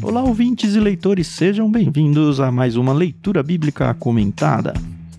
Olá, ouvintes e leitores, sejam bem-vindos a mais uma leitura bíblica comentada.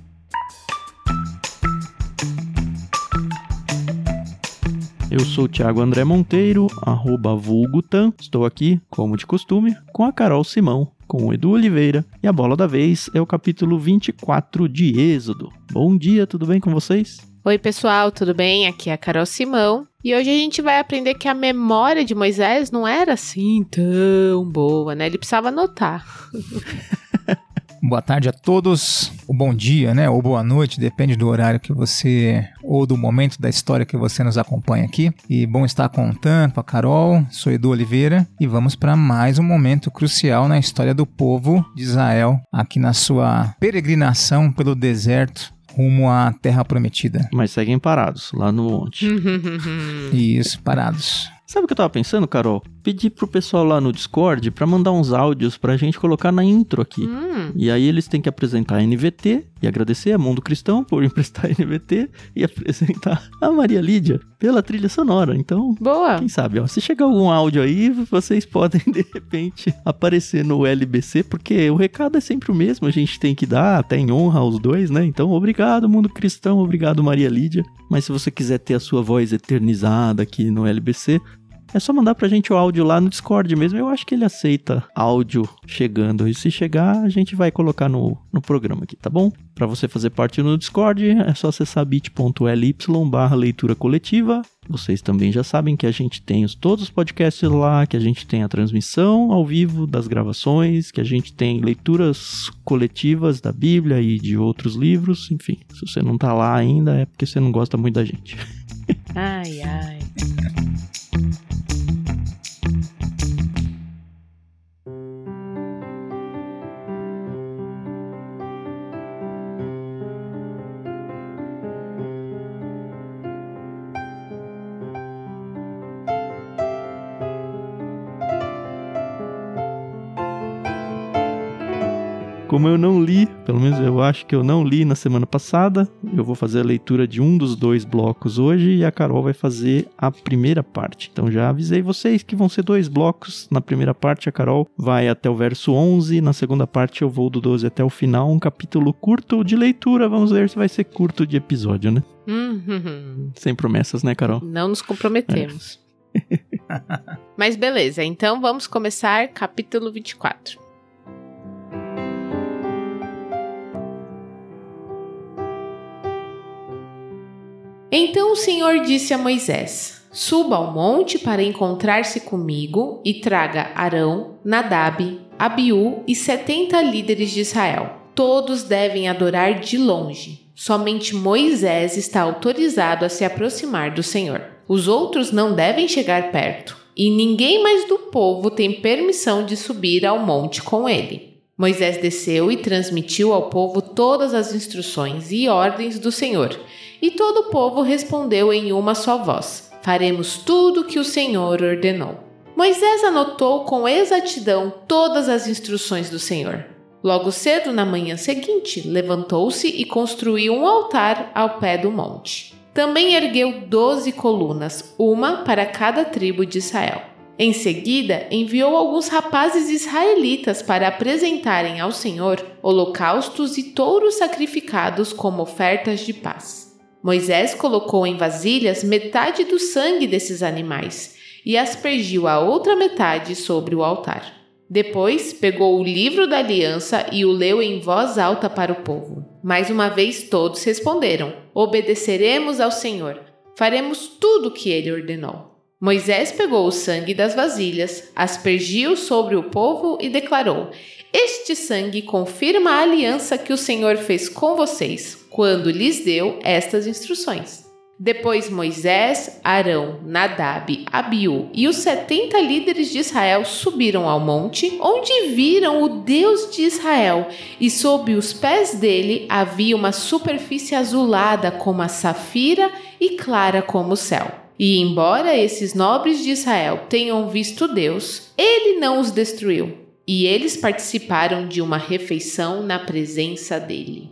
Eu sou o Thiago André Monteiro, @vulgutan. Estou aqui, como de costume, com a Carol Simão, com o Edu Oliveira, e a bola da vez é o capítulo 24 de Êxodo. Bom dia, tudo bem com vocês? Oi pessoal, tudo bem? Aqui é a Carol Simão e hoje a gente vai aprender que a memória de Moisés não era assim tão boa, né? Ele precisava anotar. Boa tarde a todos, ou bom dia, né? Ou boa noite, depende do horário que você, ou do momento da história que você nos acompanha aqui. E bom estar com o Tan, com a Carol, sou Edu Oliveira e vamos para mais um momento crucial na história do povo de Israel, aqui na sua peregrinação pelo deserto rumo à Terra Prometida. Mas seguem parados, lá no monte. Isso, parados. Sabe o que eu tava pensando, Carol? Pedir pro pessoal lá no Discord pra mandar uns áudios pra gente colocar na intro aqui. E aí eles têm que apresentar a NVT e agradecer a Mundo Cristão por emprestar a NVT e apresentar a Maria Lídia pela trilha sonora. Então, Boa! Quem sabe, ó, se chegar algum áudio aí, vocês podem, de repente, aparecer no LBC, porque o recado é sempre o mesmo, a gente tem que dar até em honra aos dois, né? Então, obrigado, Mundo Cristão, obrigado, Maria Lídia. Mas se você quiser ter a sua voz eternizada aqui no LBC, é só mandar pra gente o áudio lá no Discord mesmo. Eu acho que ele aceita áudio chegando. E se chegar, a gente vai colocar no programa aqui, tá bom? Pra você fazer parte no Discord, é só acessar bit.ly/leitura coletiva. Vocês também já sabem que a gente tem todos os podcasts lá, que a gente tem a transmissão ao vivo das gravações, que a gente tem leituras coletivas da Bíblia e de outros livros. Enfim, se você não tá lá ainda, é porque você não gosta muito da gente. Ai, ai. Como eu não li, pelo menos eu acho que eu não li na semana passada, eu vou fazer a leitura de um dos dois blocos hoje e a Carol vai fazer a primeira parte. Então já avisei vocês que vão ser 2 blocos. Na primeira parte a Carol vai até o verso 11, na segunda parte eu vou do 12 até o final, um capítulo curto de leitura. Vamos ver se vai ser curto de episódio, né? Sem promessas, né, Carol? Não nos comprometemos. Mas beleza, então vamos começar capítulo 24. Então o Senhor disse a Moisés: Suba ao monte para encontrar-se comigo e traga Arão, Nadab, Abiú e 70 líderes de Israel. Todos devem adorar de longe. Somente Moisés está autorizado a se aproximar do Senhor. Os outros não devem chegar perto, e ninguém mais do povo tem permissão de subir ao monte com ele. Moisés desceu e transmitiu ao povo todas as instruções e ordens do Senhor. E todo o povo respondeu em uma só voz: Faremos tudo o que o Senhor ordenou. Moisés anotou com exatidão todas as instruções do Senhor. Logo cedo, na manhã seguinte, levantou-se e construiu um altar ao pé do monte. Também ergueu 12 colunas, uma para cada tribo de Israel. Em seguida, enviou alguns rapazes israelitas para apresentarem ao Senhor holocaustos e touros sacrificados como ofertas de paz. Moisés colocou em vasilhas metade do sangue desses animais e aspergiu a outra metade sobre o altar. Depois, pegou o livro da aliança e o leu em voz alta para o povo. Mais uma vez todos responderam: Obedeceremos ao Senhor. Faremos tudo o que ele ordenou. Moisés pegou o sangue das vasilhas, aspergiu sobre o povo e declarou: Este sangue confirma a aliança que o Senhor fez com vocês, quando lhes deu estas instruções. Depois Moisés, Arão, Nadab, Abiú e os 70 líderes de Israel subiram ao monte, onde viram o Deus de Israel, e sob os pés dele havia uma superfície azulada como a safira e clara como o céu. E embora esses nobres de Israel tenham visto Deus, ele não os destruiu, e eles participaram de uma refeição na presença dele.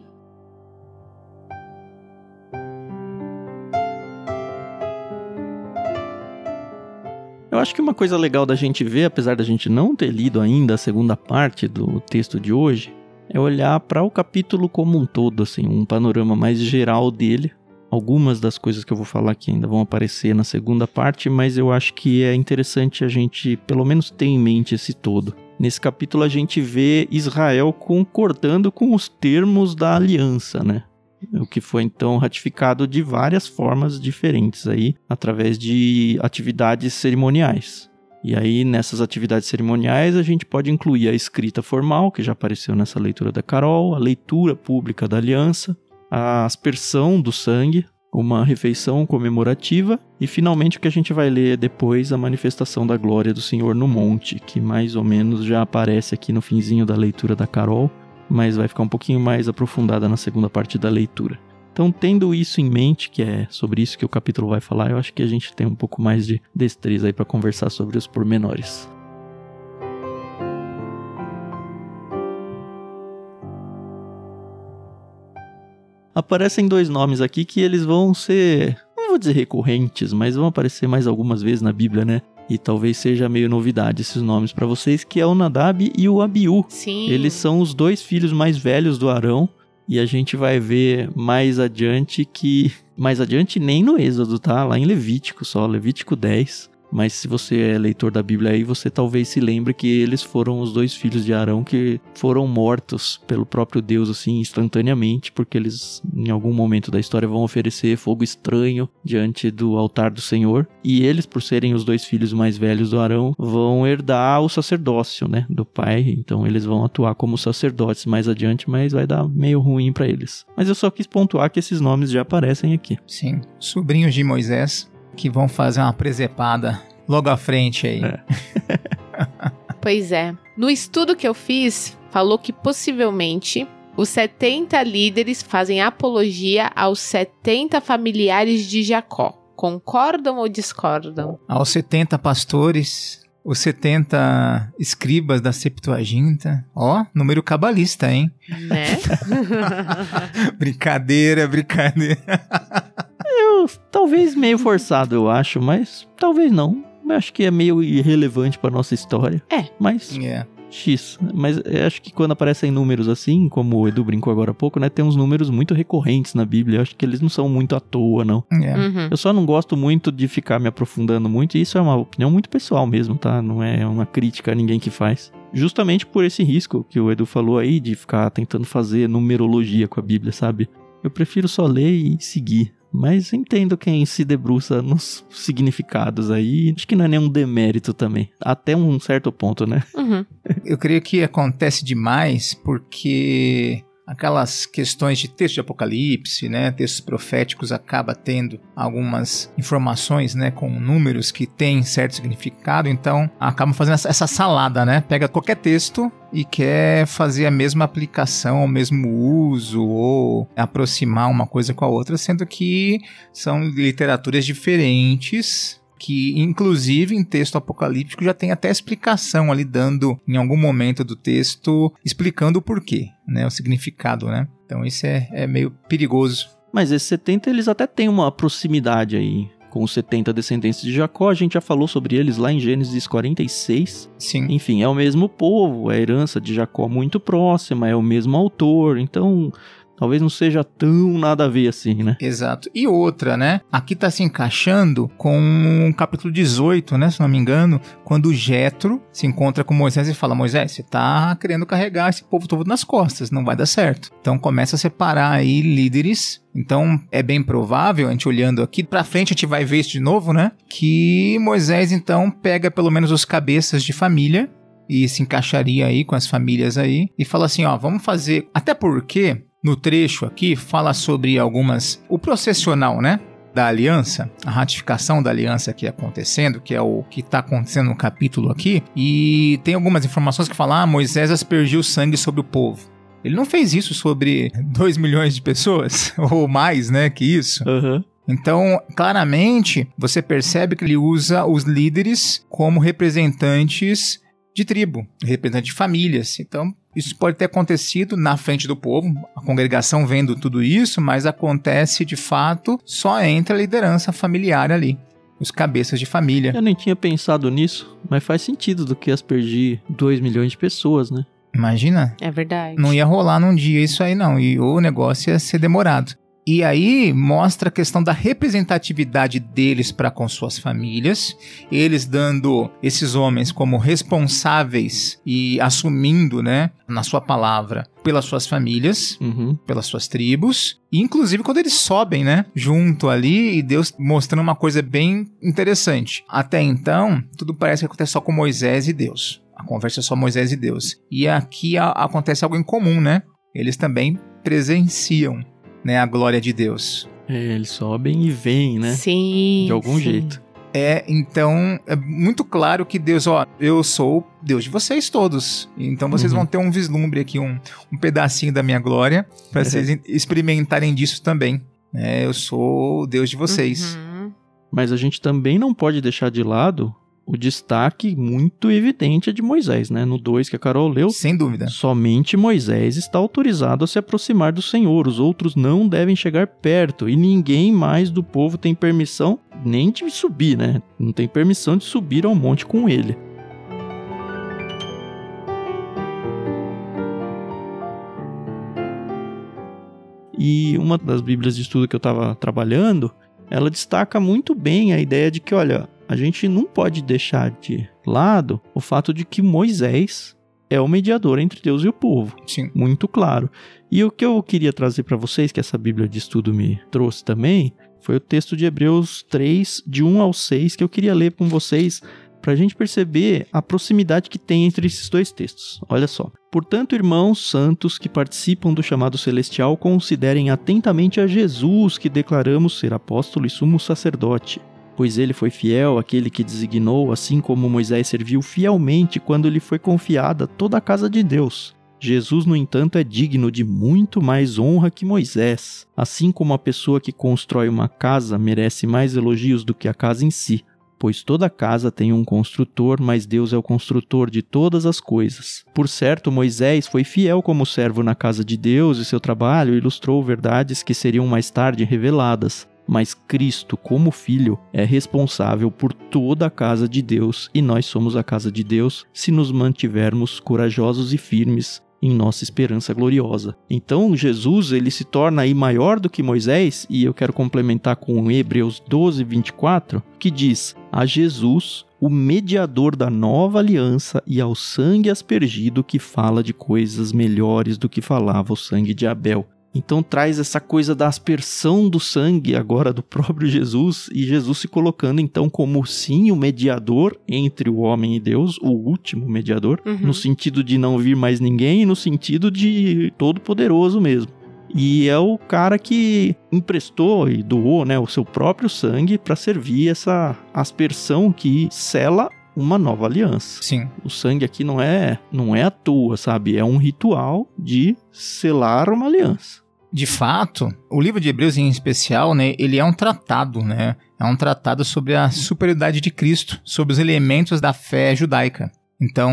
Eu Eu acho que uma coisa legal da gente ver, apesar da gente não ter lido ainda a segunda parte do texto de hoje, é olhar para o capítulo como um todo, assim, um panorama mais geral dele. Algumas das coisas que eu vou falar aqui ainda vão aparecer na segunda parte, mas eu acho que é interessante a gente, pelo menos, ter em mente esse todo. Nesse capítulo a gente vê Israel concordando com os termos da aliança, né? O que foi então ratificado de várias formas diferentes aí, através de atividades cerimoniais. E aí nessas atividades cerimoniais a gente pode incluir a escrita formal, que já apareceu nessa leitura da Carol, a leitura pública da aliança, a aspersão do sangue, uma refeição comemorativa e finalmente o que a gente vai ler depois, a manifestação da glória do Senhor no monte, que mais ou menos já aparece aqui no finzinho da leitura da Carol, mas vai ficar um pouquinho mais aprofundada na segunda parte da leitura. Então, tendo isso em mente, que é sobre isso que o capítulo vai falar, eu acho que a gente tem um pouco mais de destreza aí para conversar sobre os pormenores. Aparecem 2 nomes aqui que eles vão ser, não vou dizer recorrentes, mas vão aparecer mais algumas vezes na Bíblia, né? E talvez seja meio novidade esses nomes para vocês, que é o Nadab e o Abiú. Sim. Eles são os 2 filhos mais velhos do Arão, e a gente vai ver mais adiante que... Mais adiante nem no Êxodo, tá? Lá em Levítico só, Levítico 10. Mas se você é leitor da Bíblia aí, você talvez se lembre que eles foram os 2 filhos de Arão que foram mortos pelo próprio Deus, assim, instantaneamente, porque eles, em algum momento da história, vão oferecer fogo estranho diante do altar do Senhor. E eles, por serem os 2 filhos mais velhos do Arão, vão herdar o sacerdócio, né, do pai. Então eles vão atuar como sacerdotes mais adiante, mas vai dar meio ruim pra eles. Mas eu só quis pontuar que esses nomes já aparecem aqui. Sim, sobrinhos de Moisés, que vão fazer uma presepada logo à frente aí. Pois é. No estudo que eu fiz, falou que possivelmente os 70 líderes fazem apologia aos 70 familiares de Jacó. Concordam ou discordam? Aos 70 pastores, os 70 escribas da Septuaginta. Ó, número cabalista, hein? Né? Brincadeira. Talvez meio forçado, eu acho, mas talvez não. Eu acho que é meio irrelevante pra nossa história. Mas X. Mas eu acho que quando aparecem números assim, como o Edu brincou agora há pouco, né? Tem uns números muito recorrentes na Bíblia. Eu acho que eles não são muito à toa, não. Uhum. Eu só não gosto muito de ficar me aprofundando muito, e isso é uma opinião muito pessoal mesmo, tá? Não é uma crítica a ninguém que faz. Justamente por esse risco que o Edu falou aí, de ficar tentando fazer numerologia com a Bíblia, sabe? Eu prefiro só ler e seguir. Mas entendo quem se debruça nos significados aí. Acho que não é nenhum demérito também. Até um certo ponto, né? Uhum. Eu creio que acontece demais porque aquelas questões de texto de Apocalipse, né, textos proféticos, acaba tendo algumas informações, né, com números que têm certo significado, então acabam fazendo essa salada, né, pega qualquer texto e quer fazer a mesma aplicação, o mesmo uso, ou aproximar uma coisa com a outra, sendo que são literaturas diferentes, que inclusive em texto apocalíptico já tem até explicação ali, dando em algum momento do texto, explicando o porquê, né, o significado, né? Então isso é meio perigoso. Mas esses 70, eles até têm uma proximidade aí com os 70 descendentes de Jacó. A gente já falou sobre eles lá em Gênesis 46. Sim. Enfim, é o mesmo povo, a herança de Jacó muito próxima, é o mesmo autor, então talvez não seja tão nada a ver assim, né? Exato. E outra, né? Aqui tá se encaixando com o capítulo 18, né? Se não me engano, quando Jetro se encontra com Moisés e fala: Moisés, você tá querendo carregar esse povo todo nas costas, não vai dar certo. Então começa a separar aí líderes. Então é bem provável, a gente olhando aqui pra frente, a gente vai ver isso de novo, né? Que Moisés então pega pelo menos os cabeças de família e se encaixaria aí com as famílias aí e fala assim, ó, vamos fazer... Até porque... No trecho aqui, fala sobre o processional, né, da aliança, a ratificação da aliança aqui acontecendo, que é o que está acontecendo no capítulo aqui, e tem algumas informações que falam, Moisés aspergiu sangue sobre o povo. Ele não fez isso sobre 2 milhões de pessoas, ou mais, né, que isso. Uhum. Então, claramente, você percebe que ele usa os líderes como representantes de tribo, representantes de famílias. Então, isso pode ter acontecido na frente do povo, a congregação vendo tudo isso, mas acontece de fato só entre a liderança familiar ali. os cabeças de família. Eu nem tinha pensado nisso, mas faz sentido do que aspergir 2 milhões de pessoas, né? Imagina? É verdade. Não ia rolar num dia isso aí não, e o negócio ia ser demorado. E aí mostra a questão da representatividade deles para com suas famílias, eles dando esses homens como responsáveis e assumindo, né, na sua palavra, pelas suas famílias, pelas suas tribos, e inclusive quando eles sobem, né, junto ali, e Deus mostrando uma coisa bem interessante. Até então, tudo parece que acontece só com Moisés e Deus. A conversa é só Moisés e Deus. E aqui acontece algo em comum, né? Eles também presenciam, né, a glória de Deus. Eles sobem e vêm, né? Sim. De algum jeito. Então, é muito claro que Deus, eu sou Deus de vocês todos. Então vocês vão ter um vislumbre aqui, um pedacinho da minha glória, para vocês experimentarem disso também. Eu sou o Deus de vocês. Mas a gente também não pode deixar de lado o destaque muito evidente é de Moisés, né? No 2 que a Carol leu. Sem dúvida. Somente Moisés está autorizado a se aproximar do Senhor. Os outros não devem chegar perto. E ninguém mais do povo tem permissão nem de subir, né? Não tem permissão de subir ao monte com ele. E uma das bíblias de estudo que eu estava trabalhando, ela destaca muito bem a ideia de que, olha, a gente não pode deixar de lado o fato de que Moisés é o mediador entre Deus e o povo. Sim. Muito claro. E o que eu queria trazer para vocês, que essa Bíblia de estudo me trouxe também, foi o texto de Hebreus 3, de 1 ao 6, que eu queria ler com vocês para a gente perceber a proximidade que tem entre esses dois textos. Olha só. Portanto, irmãos santos que participam do chamado celestial, considerem atentamente a Jesus, que declaramos ser apóstolo e sumo sacerdote. Pois ele foi fiel àquele que designou, assim como Moisés serviu fielmente quando lhe foi confiada toda a casa de Deus. Jesus, no entanto, é digno de muito mais honra que Moisés. Assim como a pessoa que constrói uma casa merece mais elogios do que a casa em si. Pois toda casa tem um construtor, mas Deus é o construtor de todas as coisas. Por certo, Moisés foi fiel como servo na casa de Deus e seu trabalho ilustrou verdades que seriam mais tarde reveladas. Mas Cristo, como Filho, é responsável por toda a casa de Deus, e nós somos a casa de Deus se nos mantivermos corajosos e firmes em nossa esperança gloriosa. Então, Jesus ele se torna aí maior do que Moisés, e eu quero complementar com Hebreus 12, 24, que diz: a Jesus, o mediador da nova aliança, e ao sangue aspergido que fala de coisas melhores do que falava o sangue de Abel. Então traz essa coisa da aspersão do sangue agora do próprio Jesus, e Jesus se colocando então como sim o mediador entre o homem e Deus, o último mediador, no sentido de não vir mais ninguém e no sentido de todo poderoso mesmo. E é o cara que emprestou e doou, né, o seu próprio sangue para servir essa aspersão que sela uma nova aliança. Sim. O sangue aqui não é à toa, sabe? É um ritual de selar uma aliança. De fato, o livro de Hebreus em especial, né, ele é um tratado, né? É um tratado sobre a superioridade de Cristo, sobre os elementos da fé judaica. Então,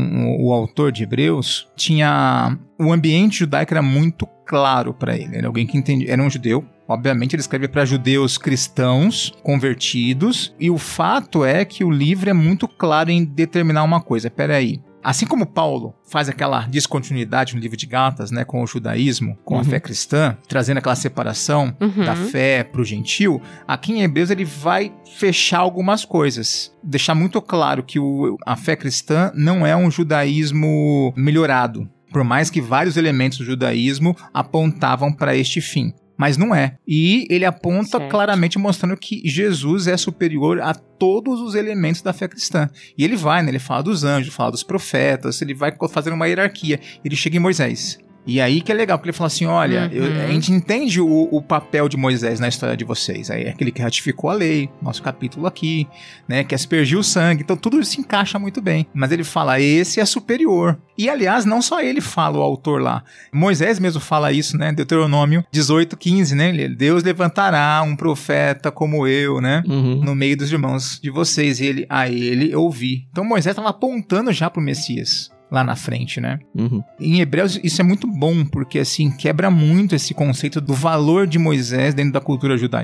o autor de Hebreus tinha... O ambiente judaico era muito claro para ele. Era alguém que entendia... Era um judeu. Obviamente, ele escreve para judeus cristãos, convertidos. E o fato é que o livro é muito claro em determinar uma coisa. Peraí. Assim como Paulo faz aquela descontinuidade no livro de Gálatas, né, com o judaísmo, com a fé cristã, trazendo aquela separação da fé para o gentil, aqui em Hebreus ele vai fechar algumas coisas. Deixar muito claro que a fé cristã não é um judaísmo melhorado, por mais que vários elementos do judaísmo apontavam para este fim. Mas não é. E ele aponta claramente mostrando que Jesus é superior a todos os elementos da fé cristã. E ele vai, né? Ele fala dos anjos, fala dos profetas, ele vai fazendo uma hierarquia. Ele chega em Moisés. E aí que é legal, porque ele fala assim, olha, a gente entende o papel de Moisés na história de vocês. Aí é aquele que ratificou a lei, nosso capítulo aqui, né, que aspergiu o sangue. Então tudo isso se encaixa muito bem. Mas ele fala, esse é superior. E aliás, não só ele fala, o autor lá. Moisés mesmo fala isso, né, Deuteronômio 18:15, né, Deus levantará um profeta como eu, né, no meio dos irmãos de vocês. E a ele ouvi. Então Moisés estava apontando já para o Messias lá na frente, né? Em Hebreus isso é muito bom, porque assim, quebra muito esse conceito do valor de Moisés dentro da cultura judaica.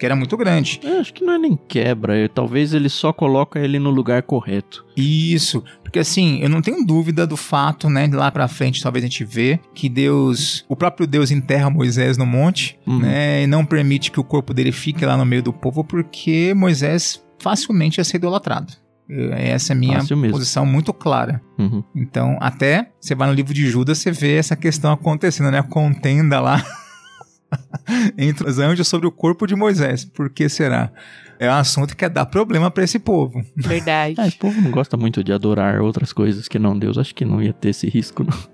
porque era muito grande. Acho que não é nem quebra, talvez ele só coloca ele no lugar correto. Isso, porque assim, eu não tenho dúvida do fato, né, de lá pra frente talvez a gente vê que o próprio Deus enterra Moisés no monte, né, e não permite que o corpo dele fique lá no meio do povo, porque Moisés facilmente ia ser idolatrado. Essa é a minha posição muito clara. Então, até você vai no livro de Judas, você vê essa questão acontecendo, né, a contenda lá entre os anjos sobre o corpo de Moisés. Por que será? É um assunto que dá problema pra esse povo. Verdade. Esse povo não gosta muito de adorar outras coisas que não Deus. Acho que não ia ter esse risco, não.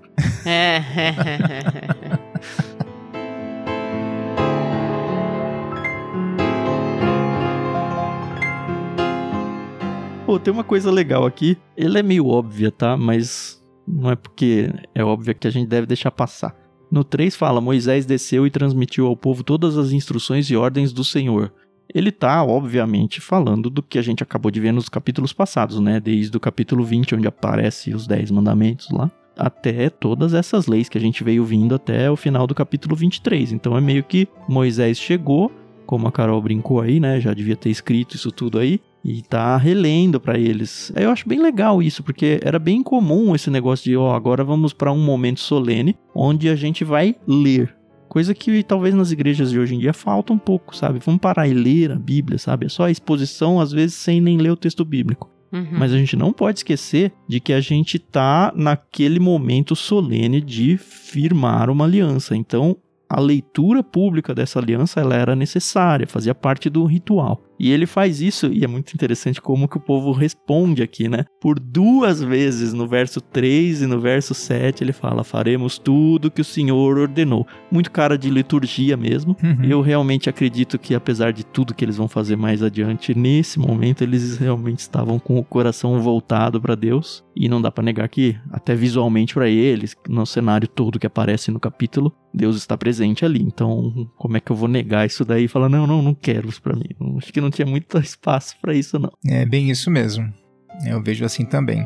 Pô, tem uma coisa legal aqui. Ela é meio óbvia, tá? Mas não é porque é óbvia que a gente deve deixar passar. No 3 fala, Moisés desceu e transmitiu ao povo todas as instruções e ordens do Senhor. Ele tá, obviamente, falando do que a gente acabou de ver nos capítulos passados, né? Desde o capítulo 20, onde aparecem os 10 mandamentos lá, até todas essas leis que a gente veio vindo até o final do capítulo 23. Então é meio que Moisés chegou, como a Carol brincou aí, né? Já devia ter escrito isso tudo aí, e tá relendo pra eles. Eu acho bem legal isso, porque era bem comum esse negócio de, agora vamos pra um momento solene, onde a gente vai ler. Coisa que talvez nas igrejas de hoje em dia falta um pouco, sabe? Vamos parar e ler a Bíblia, sabe? É só a exposição, às vezes, sem nem ler o texto bíblico. Mas a gente não pode esquecer de que a gente tá naquele momento solene de firmar uma aliança. Então, a leitura pública dessa aliança, ela era necessária, fazia parte do ritual. E ele faz isso, e é muito interessante como que o povo responde aqui, né? Por 2 vezes, no verso 3 e no verso 7, ele fala, faremos tudo que o Senhor ordenou. Muito cara de liturgia mesmo. Eu realmente acredito que, apesar de tudo que eles vão fazer mais adiante, nesse momento eles realmente estavam com o coração voltado para Deus. E não dá para negar que, até visualmente para eles, no cenário todo que aparece no capítulo, Deus está presente ali. Então, como é que eu vou negar isso daí e falar, não quero isso para mim. Acho que não tinha muito espaço para isso, não. É bem isso mesmo. Eu vejo assim também.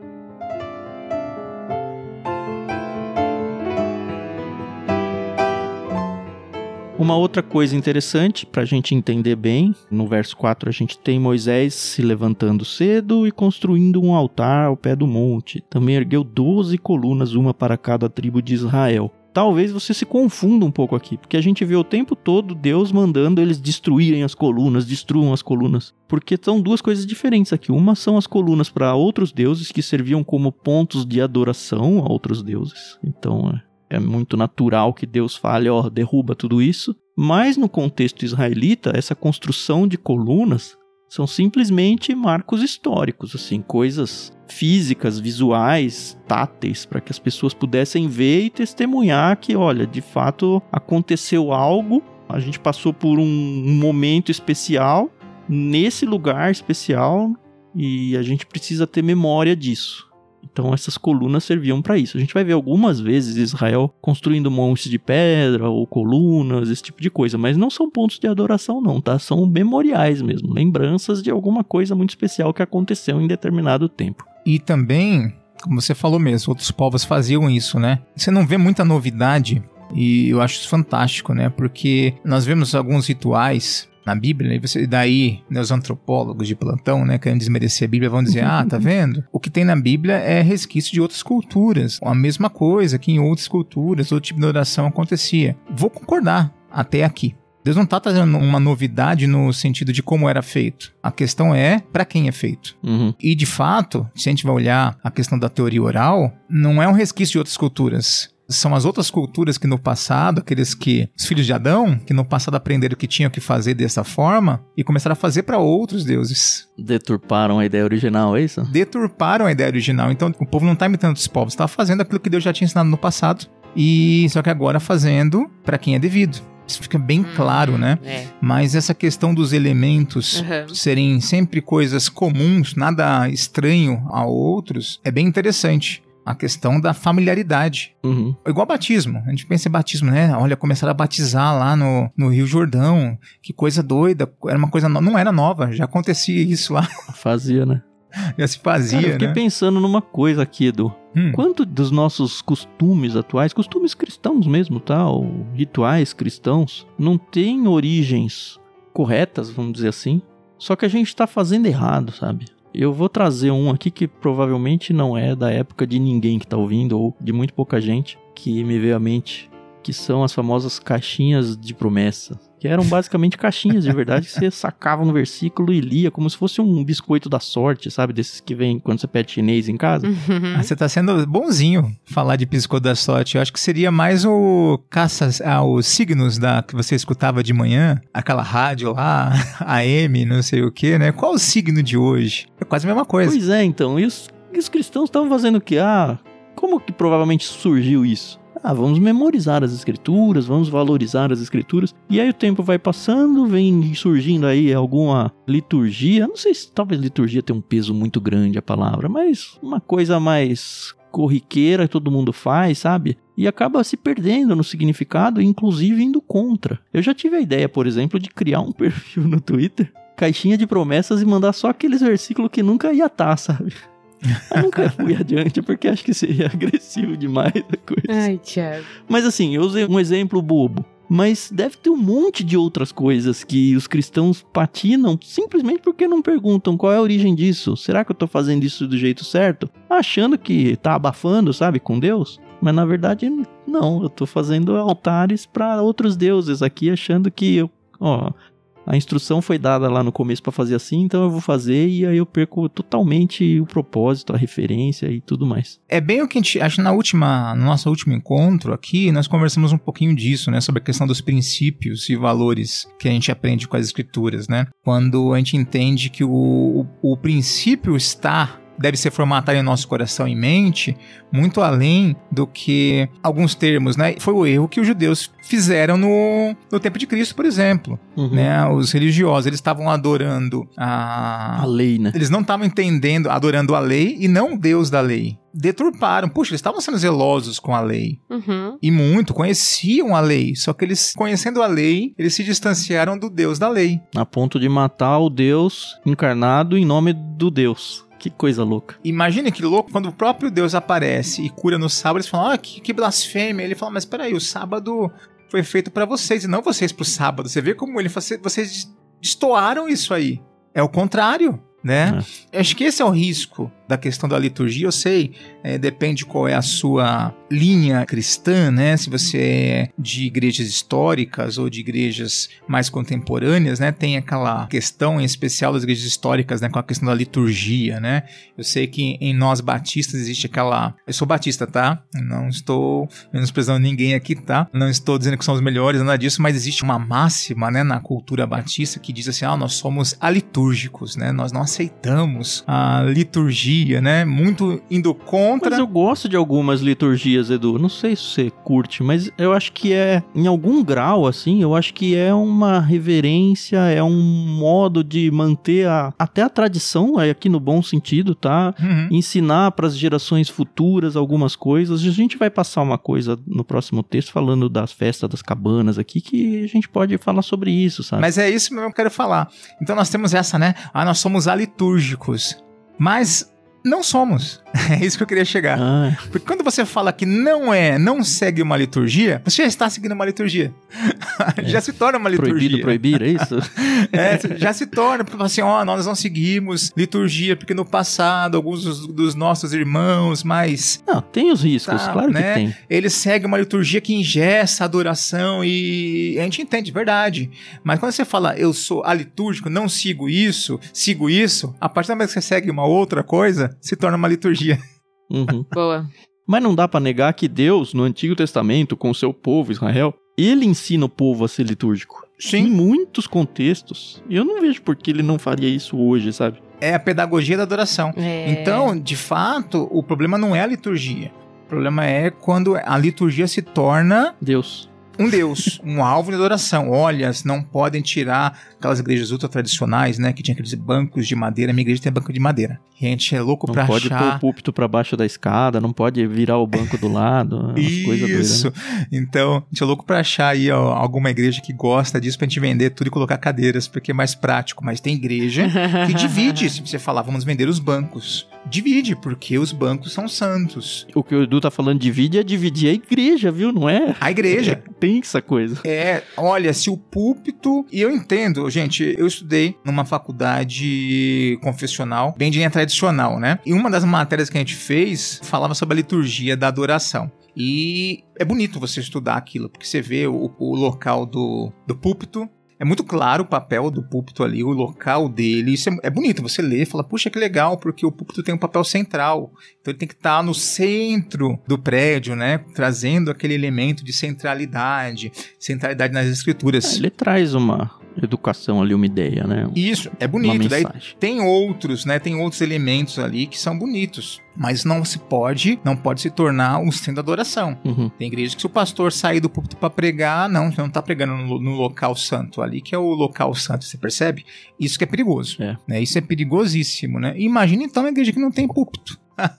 Uma outra coisa interessante para a gente entender bem, no verso 4 a gente tem Moisés se levantando cedo e construindo um altar ao pé do monte. Também ergueu 12 colunas, uma para cada tribo de Israel. Talvez você se confunda um pouco aqui, porque a gente vê o tempo todo Deus mandando eles destruam as colunas, porque são 2 coisas diferentes aqui. Uma são as colunas para outros deuses que serviam como pontos de adoração a outros deuses. Então é muito natural que Deus fale, derruba tudo isso. Mas no contexto israelita, essa construção de colunas são simplesmente marcos históricos, assim, coisas físicas, visuais, táteis, para que as pessoas pudessem ver e testemunhar que, olha, de fato aconteceu algo, a gente passou por um momento especial, nesse lugar especial, e a gente precisa ter memória disso. Então essas colunas serviam para isso. A gente vai ver algumas vezes Israel construindo montes de pedra ou colunas, esse tipo de coisa, mas não são pontos de adoração não, tá? São memoriais mesmo, lembranças de alguma coisa muito especial que aconteceu em determinado tempo. E também, como você falou mesmo, outros povos faziam isso, né? Você não vê muita novidade, e eu acho isso fantástico, né? Porque nós vemos alguns rituais na Bíblia, e daí, né, os antropólogos de plantão, né, querendo desmerecer a Bíblia, vão dizer, tá vendo? O que tem na Bíblia é resquício de outras culturas. A mesma coisa que em outras culturas, outro tipo de oração acontecia. Vou concordar até aqui. Deus não está trazendo uma novidade no sentido de como era feito. A questão é para quem é feito. E, de fato, se a gente vai olhar a questão da teoria oral, não é um resquício de outras culturas. São as outras culturas que no passado, os filhos de Adão, que no passado aprenderam que tinham que fazer dessa forma e começaram a fazer para outros deuses. Deturparam a ideia original, é isso? Deturparam a ideia original. Então, o povo não está imitando os povos, está fazendo aquilo que Deus já tinha ensinado no passado. E só que agora fazendo para quem é devido. Isso fica bem claro, né? Mas essa questão dos elementos serem sempre coisas comuns, nada estranho a outros, é bem interessante. A questão da familiaridade. Igual batismo. A gente pensa em batismo, né? Olha, começaram a batizar lá no Rio Jordão. Que coisa doida. Era uma coisa não era nova. Já acontecia isso lá. Fazia, né? Já se fazia, eu fiquei pensando numa coisa aqui, Edu. Quanto dos nossos costumes atuais, costumes cristãos mesmo, tá? Ou rituais cristãos, não tem origens corretas, vamos dizer assim. Só que a gente tá fazendo errado, sabe? Eu vou trazer um aqui que provavelmente não é da época de ninguém que tá ouvindo, ou de muito pouca gente, que me veio à mente, que são as famosas caixinhas de promessa. Que eram basicamente caixinhas de verdade que você sacava no versículo e lia como se fosse um biscoito da sorte, sabe? Desses que vem quando você pede chinês em casa. Você tá sendo bonzinho falar de biscoito da sorte. Eu acho que seria mais os signos que você escutava de manhã, aquela rádio lá, AM, não sei o que, né? Qual o signo de hoje? É quase a mesma coisa. Pois é, então. E os cristãos estavam fazendo o quê? Como que provavelmente surgiu isso? Vamos memorizar as escrituras, vamos valorizar as escrituras. E aí o tempo vai passando, vem surgindo aí alguma liturgia. Não sei se talvez liturgia tenha um peso muito grande a palavra, mas uma coisa mais corriqueira que todo mundo faz, sabe? E acaba se perdendo no significado, inclusive indo contra. Eu já tive a ideia, por exemplo, de criar um perfil no Twitter, caixinha de promessas, e mandar só aqueles versículos que nunca ia estar, sabe? Eu nunca fui adiante, porque acho que seria agressivo demais a coisa. Ai, Thiago. Mas assim, eu usei um exemplo bobo. Mas deve ter um monte de outras coisas que os cristãos patinam simplesmente porque não perguntam qual é a origem disso. Será que eu tô fazendo isso do jeito certo? Achando que tá abafando, sabe, com Deus? Mas na verdade, não. Eu tô fazendo altares para outros deuses aqui, achando que a instrução foi dada lá no começo para fazer assim, então eu vou fazer, e aí eu perco totalmente o propósito, a referência e tudo mais. É bem o que a gente, acho que no nosso último encontro aqui, nós conversamos um pouquinho disso, né, sobre a questão dos princípios e valores que a gente aprende com as escrituras, né? Quando a gente entende que o princípio deve ser formatado em nosso coração e mente, muito além do que alguns termos, né? Foi o erro que os judeus fizeram no tempo de Cristo, por exemplo. Né? Os religiosos, eles estavam adorando a lei, né? Eles não estavam adorando a lei e não o Deus da lei. Deturparam. Puxa, eles estavam sendo zelosos com a lei. E muito, conheciam a lei. Só que eles, conhecendo a lei, eles se distanciaram do Deus da lei. A ponto de matar o Deus encarnado em nome do Deus. Que coisa louca. Imagine que louco, quando o próprio Deus aparece e cura no sábado, eles falam, que blasfêmia. Ele fala, mas peraí, o sábado foi feito pra vocês e não vocês pro sábado. Você vê como ele fala, vocês destoaram isso aí. É o contrário, né? Acho que esse é o risco da questão da liturgia. Eu sei, depende qual é a sua linha cristã, né? Se você é de igrejas históricas ou de igrejas mais contemporâneas, né? Tem aquela questão em especial das igrejas históricas, né? Com a questão da liturgia, né? Eu sei que em nós batistas existe aquela... Eu sou batista, tá? Não estou menosprezando ninguém aqui, tá? Não estou dizendo que somos melhores, nada disso, mas existe uma máxima, né? Na cultura batista que diz assim, nós somos alitúrgicos, né? Nós não aceitamos a liturgia, né? Muito indo contra. Mas eu gosto de algumas liturgias, Edu. Não sei se você curte, mas eu acho que em algum grau, assim, eu acho que é uma reverência, é um modo de manter até a tradição, aqui no bom sentido, tá? Ensinar para as gerações futuras algumas coisas. A gente vai passar uma coisa no próximo texto falando das festas das cabanas aqui, que a gente pode falar sobre isso, sabe? Mas é isso mesmo que eu quero falar. Então nós temos essa, né? Nós somos alitúrgicos. Mas não somos. É isso que eu queria chegar. Porque quando você fala que não segue uma liturgia, você já está seguindo uma liturgia. Já se torna uma liturgia. Proibido proibir, é isso? Já se torna, assim, nós não seguimos liturgia, porque no passado, alguns dos nossos irmãos, mas... Não, tem os riscos, claro, né? Que tem. Eles seguem uma liturgia que ingessa a adoração e a gente entende, verdade. Mas quando você fala, eu sou alitúrgico, não sigo isso, a partir do momento que você segue uma outra coisa, se torna uma liturgia. Boa. Mas não dá pra negar que Deus, no Antigo Testamento, com o seu povo, Israel, ele ensina o povo a ser litúrgico. Sim. Em muitos contextos. E eu não vejo por que ele não faria isso hoje, sabe? É a pedagogia da adoração. Então, de fato, o problema não é a liturgia. O problema é quando a liturgia se torna... um Deus, um alvo de adoração. Olha, não podem tirar aquelas igrejas ultra tradicionais, né, que tinha aqueles bancos de madeira. Minha igreja tem banco de madeira. E a gente é louco pra achar... Não pode pôr o púlpito pra baixo da escada, não pode virar o banco do lado, umas coisas doidas. Isso, né? Então, a gente é louco pra achar aí alguma igreja que gosta disso pra gente vender tudo e colocar cadeiras, porque é mais prático. Mas tem igreja que divide, se você falar, vamos vender os bancos. Divide, porque os bancos são santos. O que o Edu tá falando divide é dividir a igreja, viu? Não é? A igreja. Tem essa coisa. Olha, se o púlpito... E eu entendo, gente, eu estudei numa faculdade confessional, bem de linha tradicional, né? E uma das matérias que a gente fez falava sobre a liturgia da adoração. E é bonito você estudar aquilo, porque você vê o local do púlpito. É muito claro o papel do púlpito ali, o local dele. Isso é bonito, você lê e fala, puxa, que legal, porque o púlpito tem um papel central. Então ele tem que estar no centro do prédio, né? Trazendo aquele elemento de centralidade nas escrituras. Ele traz uma educação ali, uma ideia, né? Isso, é bonito. Daí tem outros, né? Tem outros elementos ali que são bonitos. Mas não pode se tornar um centro de adoração. Uhum. Tem igrejas que se o pastor sair do púlpito para pregar, você não está pregando no local santo ali, que é o local santo, você percebe? Isso que é perigoso. Né? Isso é perigosíssimo, né? Imagina então uma igreja que não tem púlpito.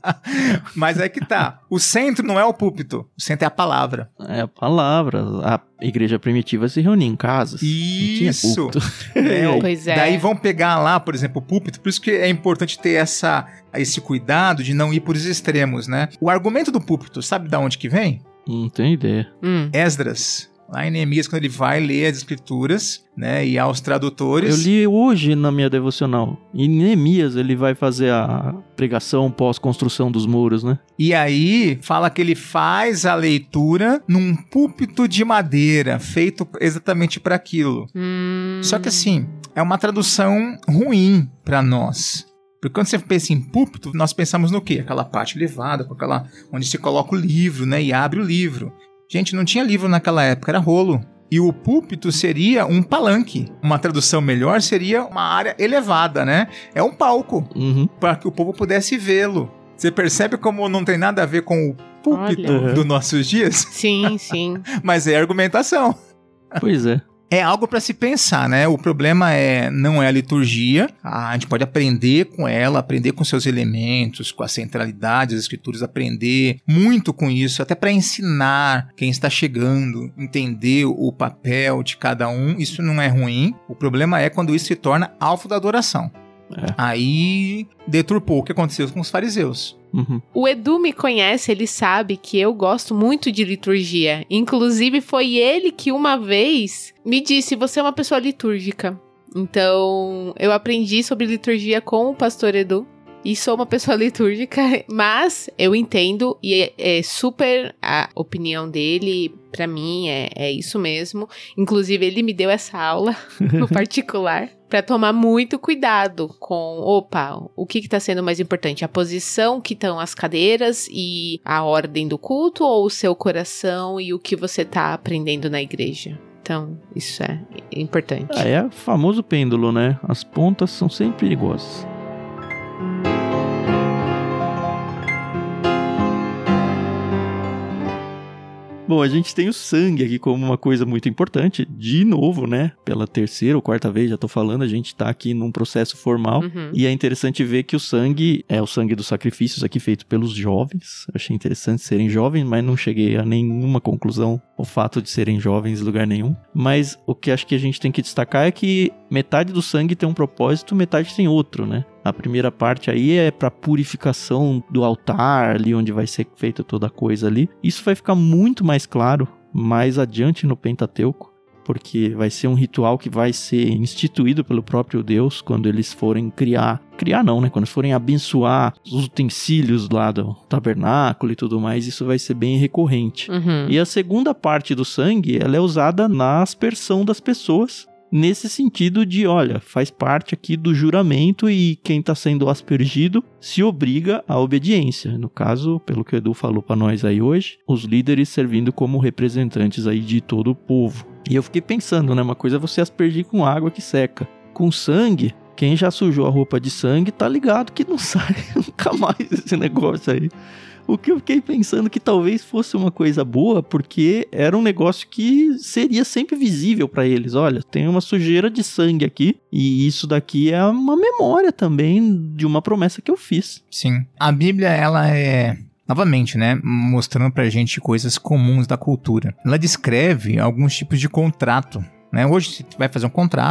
Mas é que tá. O centro não é o púlpito, o centro é a palavra. É a palavra. A igreja primitiva se reunia em casas. Isso. Pois é. Daí vão pegar lá, por exemplo, o púlpito. Por isso que é importante ter esse cuidado de não ir por os extremos, né? O argumento do púlpito, sabe de onde que vem? Não tenho ideia. Esdras. Lá em Neemias, quando ele vai ler as escrituras, né, e aos tradutores... Eu li hoje na minha devocional. Em Neemias ele vai fazer a pregação pós-construção dos muros, né? E aí fala que ele faz a leitura num púlpito de madeira, feito exatamente para aquilo. Só que assim, é uma tradução ruim para nós. Porque quando você pensa em púlpito, nós pensamos no quê? Aquela parte elevada, com aquela onde se coloca o livro, né, e abre o livro. Gente, não tinha livro naquela época, era rolo. E o púlpito seria um palanque. Uma tradução melhor seria uma área elevada, né? É um palco, para que o povo pudesse vê-lo. Você percebe como não tem nada a ver com o púlpito dos nossos dias? Sim, sim. Mas é argumentação. Pois é. É algo para se pensar, né? O problema não é a liturgia. A gente pode aprender com ela, aprender com seus elementos, com a centralidade das escrituras, aprender muito com isso, até para ensinar quem está chegando, entender o papel de cada um. Isso não é ruim. O problema é quando isso se torna alvo da adoração. Aí deturpou o que aconteceu com os fariseus. O Edu me conhece, ele sabe que eu gosto muito de liturgia. Inclusive foi ele que uma vez me disse, você é uma pessoa litúrgica. Então eu aprendi sobre liturgia com o pastor Edu. E sou uma pessoa litúrgica, mas eu entendo e é super a opinião dele, pra mim é isso mesmo. Inclusive ele me deu essa aula no particular pra tomar muito cuidado com, o que tá sendo mais importante? A posição que estão as cadeiras e a ordem do culto ou o seu coração e o que você tá aprendendo na igreja? Então, isso é importante. É o famoso pêndulo, né? As pontas são sempre perigosas. Bom, a gente tem o sangue aqui como uma coisa muito importante. De novo, né? Pela terceira ou quarta vez, já tô falando, a gente tá aqui num processo formal. E é interessante ver que o sangue é o sangue dos sacrifícios aqui feito pelos jovens. Eu achei interessante serem jovens, mas não cheguei a nenhuma conclusão o fato de serem jovens em lugar nenhum. Mas o que acho que a gente tem que destacar é que metade do sangue tem um propósito, metade tem outro, né? A primeira parte aí é para purificação do altar, ali onde vai ser feita toda a coisa ali. Isso vai ficar muito mais claro mais adiante no Pentateuco, porque vai ser um ritual que vai ser instituído pelo próprio Deus quando eles forem criar não, né? Quando forem abençoar os utensílios lá do tabernáculo e tudo mais, isso vai ser bem recorrente. E a segunda parte do sangue, ela é usada na aspersão das pessoas, nesse sentido de, olha, faz parte aqui do juramento e quem está sendo aspergido se obriga à obediência. No caso, pelo que o Edu falou para nós aí hoje, os líderes servindo como representantes aí de todo o povo. E eu fiquei pensando, né, uma coisa é você aspergir com água que seca. Com sangue, quem já sujou a roupa de sangue tá ligado que não sai nunca mais esse negócio aí. O que eu fiquei pensando que talvez fosse uma coisa boa, porque era um negócio que seria sempre visível para eles. Olha, tem uma sujeira de sangue aqui, e isso daqui é uma memória também de uma promessa que eu fiz. Sim. A Bíblia, ela é, novamente, né, mostrando pra gente coisas comuns da cultura. Ela descreve alguns tipos de contrato, né? Hoje você vai fazer um contrato,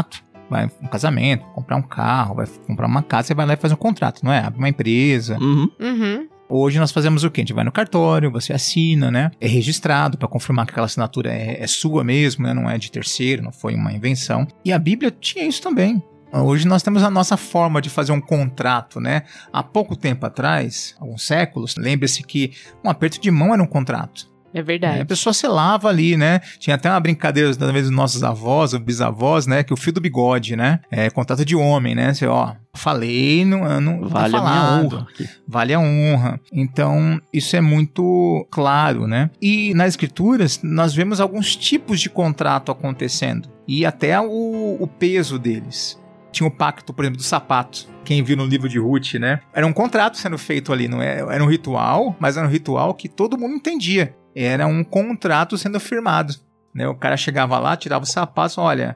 vai um casamento, comprar um carro, vai comprar uma casa, você vai lá e faz um contrato, não é? Abre uma empresa. Uhum. Hoje nós fazemos o quê? A gente vai no cartório, você assina, né? É registrado para confirmar que aquela assinatura é sua mesmo, né? Não é de terceiro, não foi uma invenção. E a Bíblia tinha isso também. Hoje nós temos a nossa forma de fazer um contrato, né? Há pouco tempo atrás, alguns séculos, lembre-se que um aperto de mão era um contrato. É verdade. A pessoa selava ali, né? Tinha até uma brincadeira, talvez, dos nossos avós ou bisavós, né? Que o fio do bigode, né? É contrato de homem, né? Você, falei, não vale tá a minha honra. Vale a honra. Então, isso é muito claro, né? E nas escrituras, nós vemos alguns tipos de contrato acontecendo. E até o peso deles. Tinha o pacto, por exemplo, do sapato. Quem viu no livro de Ruth, né? Era um contrato sendo feito ali, não é? Era um ritual, mas era um ritual que todo mundo entendia. Era um contrato sendo firmado, né? O cara chegava lá, tirava o sapato, olha,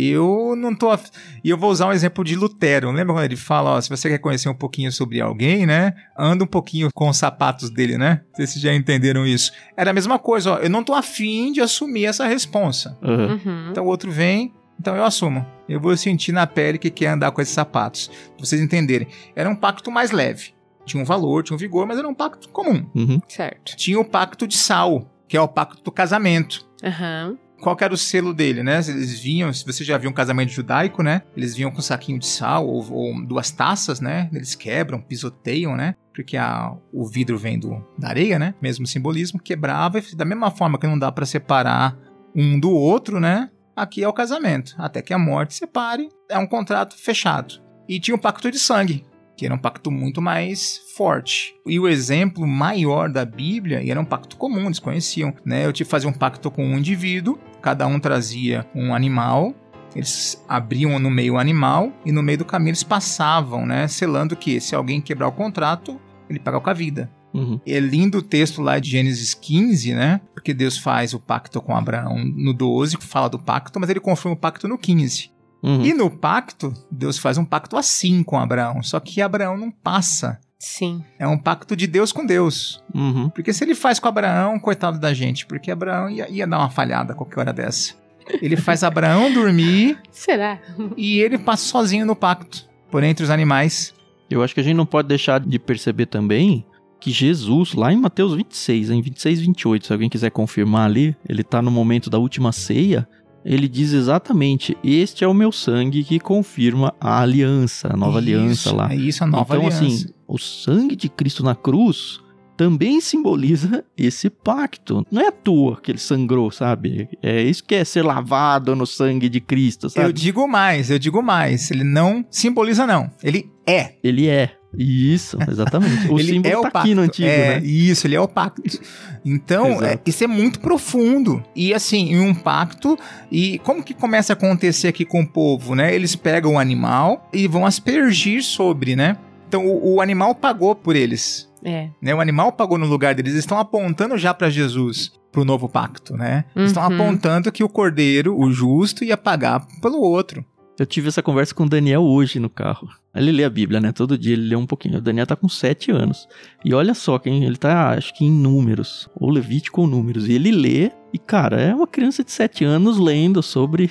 eu não tô... E eu vou usar um exemplo de Lutero. Lembra quando ele fala, se você quer conhecer um pouquinho sobre alguém, né? Anda um pouquinho com os sapatos dele, né? Não sei se já entenderam isso. Era a mesma coisa, eu não tô afim de assumir essa responsa. Uhum. Então o outro vem, então eu assumo. Eu vou sentir na pele que quer andar com esses sapatos. Pra vocês entenderem. Era um pacto mais leve. Tinha um valor, tinha um vigor, mas era um pacto comum. Uhum. Certo. Tinha o pacto de sal, que é o pacto do casamento. Uhum. Qual que era o selo dele, né? Eles vinham, se você já viu um casamento judaico, né? Eles vinham com um saquinho de sal ou 2 taças, né? Eles quebram, pisoteiam, né? Porque o vidro vem da areia, né? Mesmo simbolismo, quebrava. E da mesma forma que não dá para separar um do outro, né? Aqui é o casamento. Até que a morte separe, é um contrato fechado. E tinha o pacto de sangue, que era um pacto muito mais forte. E o exemplo maior da Bíblia, e era um pacto comum, eles conheciam, né? Eu tive que fazer um pacto com um indivíduo, cada um trazia um animal, eles abriam no meio o animal, e no meio do caminho eles passavam, né? Selando que se alguém quebrar o contrato, ele paga com a vida. Uhum. É lindo o texto lá de Gênesis 15, né? Porque Deus faz o pacto com Abraão no 12, fala do pacto, mas ele confirma o pacto no 15. Uhum. E no pacto, Deus faz um pacto assim com Abraão, só que Abraão não passa. Sim. É um pacto de Deus com Deus. Uhum. Porque se ele faz com Abraão, coitado da gente, porque Abraão ia dar uma falhada a qualquer hora dessa. Ele faz Abraão dormir Será? e ele passa sozinho no pacto, por entre os animais. Eu acho que a gente não pode deixar de perceber também que Jesus, lá em Mateus 26, em 26 e 28, se alguém quiser confirmar ali, ele tá no momento da última ceia, ele diz exatamente, este é o meu sangue que confirma a aliança, a nova aliança lá. É isso, a nova aliança. Então, assim, o sangue de Cristo na cruz também simboliza esse pacto. Não é à toa que ele sangrou, sabe? É isso que é ser lavado no sangue de Cristo, sabe? Eu digo mais. Ele não simboliza, não. Ele é. Ele é. Isso, exatamente. O ele símbolo é o tá pacto. aqui no antigo, né? Isso, ele é o pacto. Então, isso é muito profundo. E assim, em um pacto, e como que começa a acontecer aqui com o povo, né? Eles pegam o animal e vão aspergir sobre, né? Então, o animal pagou por eles. Né? O animal pagou no lugar deles. Eles estão apontando já para Jesus, para o novo pacto, né? Eles estão apontando que o cordeiro, o justo, ia pagar pelo outro. Eu tive essa conversa com o Daniel hoje no carro. Ele lê a Bíblia, né? Todo dia ele lê um pouquinho. O Daniel tá com 7 anos. E olha só, ele tá, acho que em Números. Ou Levítico ou Números. E ele lê. E, cara, é uma criança de 7 anos lendo sobre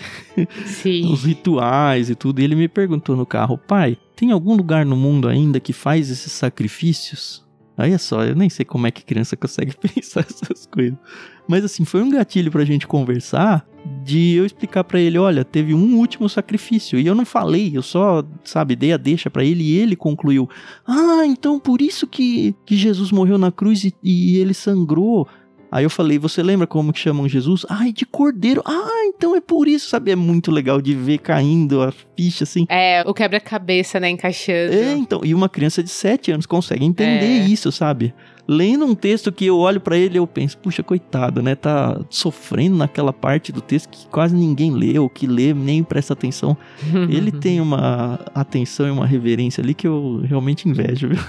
os rituais e tudo. E ele me perguntou no carro, pai, tem algum lugar no mundo ainda que faz esses sacrifícios? Aí é só, eu nem sei como é que criança consegue pensar essas coisas. Mas assim, foi um gatilho pra gente conversar, de eu explicar pra ele, olha, teve um último sacrifício. E eu não falei, eu só, sabe, dei a deixa pra ele e ele concluiu. Ah, então por isso que Jesus morreu na cruz e ele sangrou. Aí eu falei, você lembra como que chamam Jesus? Ai, de cordeiro. Ah, então é por isso, sabe? É muito legal de ver caindo a ficha, assim. É, o quebra-cabeça, né, encaixando. É, então, e uma criança de 7 anos consegue entender isso, sabe? Lendo um texto que eu olho pra ele e eu penso, puxa, coitado, né? Tá sofrendo naquela parte do texto que quase ninguém lê, ou que lê nem presta atenção. Ele tem uma atenção e uma reverência ali que eu realmente invejo, viu?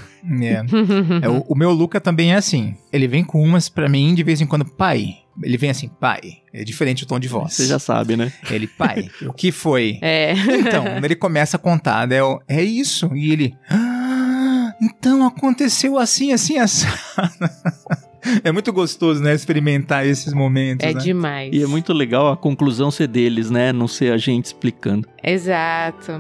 O meu Luca também é assim. Ele vem com umas pra mim de vez em quando, pai. Ele vem assim, pai. É diferente o tom de voz. Você já sabe, né? Ele, pai, o que foi? Então, ele começa a contar, né? É isso. E ele, então aconteceu assim, assim, assim. É muito gostoso, né, experimentar esses momentos, É né? demais. E é muito legal a conclusão ser deles, né? Não ser a gente explicando. Exato.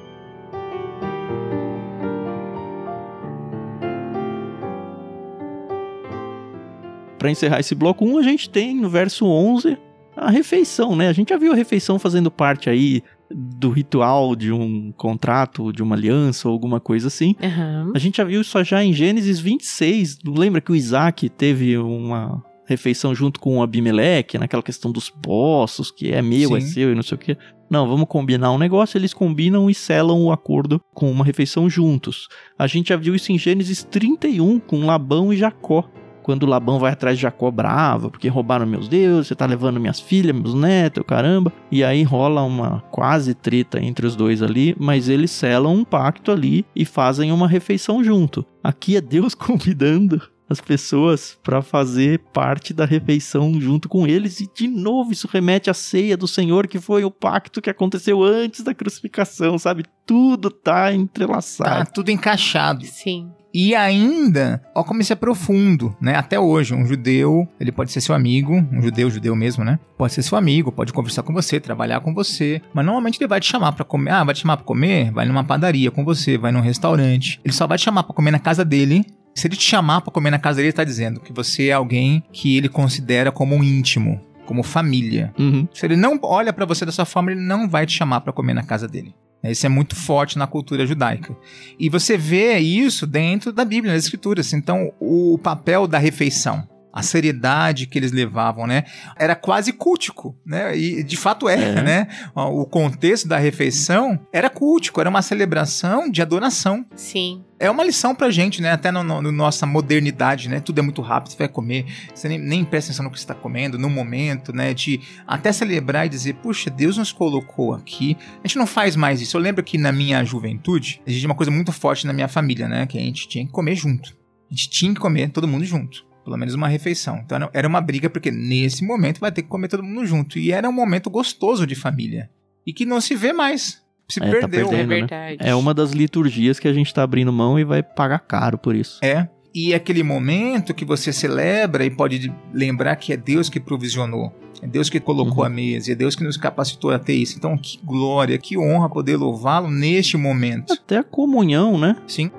Para encerrar esse bloco 1, a gente tem no verso 11 a refeição, né? A gente já viu a refeição fazendo parte aí do ritual de um contrato, de uma aliança ou alguma coisa assim. Uhum. A gente já viu isso já em Gênesis 26. Lembra que o Isaac teve uma refeição junto com o Abimeleque, naquela questão dos poços, que é meu, é Sim. seu e não sei o quê. Não, vamos combinar um negócio, eles combinam e selam o acordo com uma refeição juntos. A gente já viu isso em Gênesis 31, com Labão e Jacó. Quando Labão vai atrás de Jacó bravo, porque roubaram meus deuses, você tá levando minhas filhas, meus netos, caramba. E aí rola uma quase treta entre os dois ali, mas eles selam um pacto ali e fazem uma refeição junto. Aqui é Deus convidando as pessoas para fazer parte da refeição junto com eles. E de novo isso remete à ceia do Senhor, que foi o pacto que aconteceu antes da crucificação, sabe? Tudo tá entrelaçado. Tá tudo encaixado. Sim. E ainda, ó como isso é profundo, né? Até hoje, um judeu, ele pode ser seu amigo, um judeu mesmo, né? Pode ser seu amigo, pode conversar com você, trabalhar com você, mas normalmente ele vai te chamar pra comer. Ah, vai te chamar pra comer? Vai numa padaria com você, vai num restaurante. Ele só vai te chamar pra comer na casa dele. Se ele te chamar pra comer na casa dele, ele tá dizendo que você é alguém que ele considera como um íntimo, como família. Uhum. Se ele não olha pra você dessa forma, ele não vai te chamar pra comer na casa dele. Isso é muito forte na cultura judaica. E você vê isso dentro da Bíblia, nas Escrituras. Então, o papel da refeição, a seriedade que eles levavam, né? Era quase cultico, né? E de fato né? O contexto da refeição era cultico, era uma celebração de adoração. Sim. É uma lição pra gente, né? Até na nossa modernidade, né? Tudo é muito rápido, você vai comer, você nem presta atenção no que você está comendo, no momento, né? De até celebrar e dizer, puxa, Deus nos colocou aqui. A gente não faz mais isso. Eu lembro que na minha juventude, existia uma coisa muito forte na minha família, né? Que a gente tinha que comer junto. A gente tinha que comer todo mundo junto. Pelo menos uma refeição. Então era uma briga, porque nesse momento vai ter que comer todo mundo junto. E era um momento gostoso de família. E que não se vê mais. Se perdeu. Tá perdendo, É né? verdade. É uma das liturgias que a gente tá abrindo mão e vai pagar caro por isso. E aquele momento que você celebra e pode lembrar que é Deus que provisionou. É Deus que colocou a mesa. É Deus que nos capacitou a ter isso. Então que glória, que honra poder louvá-lo neste momento. Até a comunhão, né? Sim.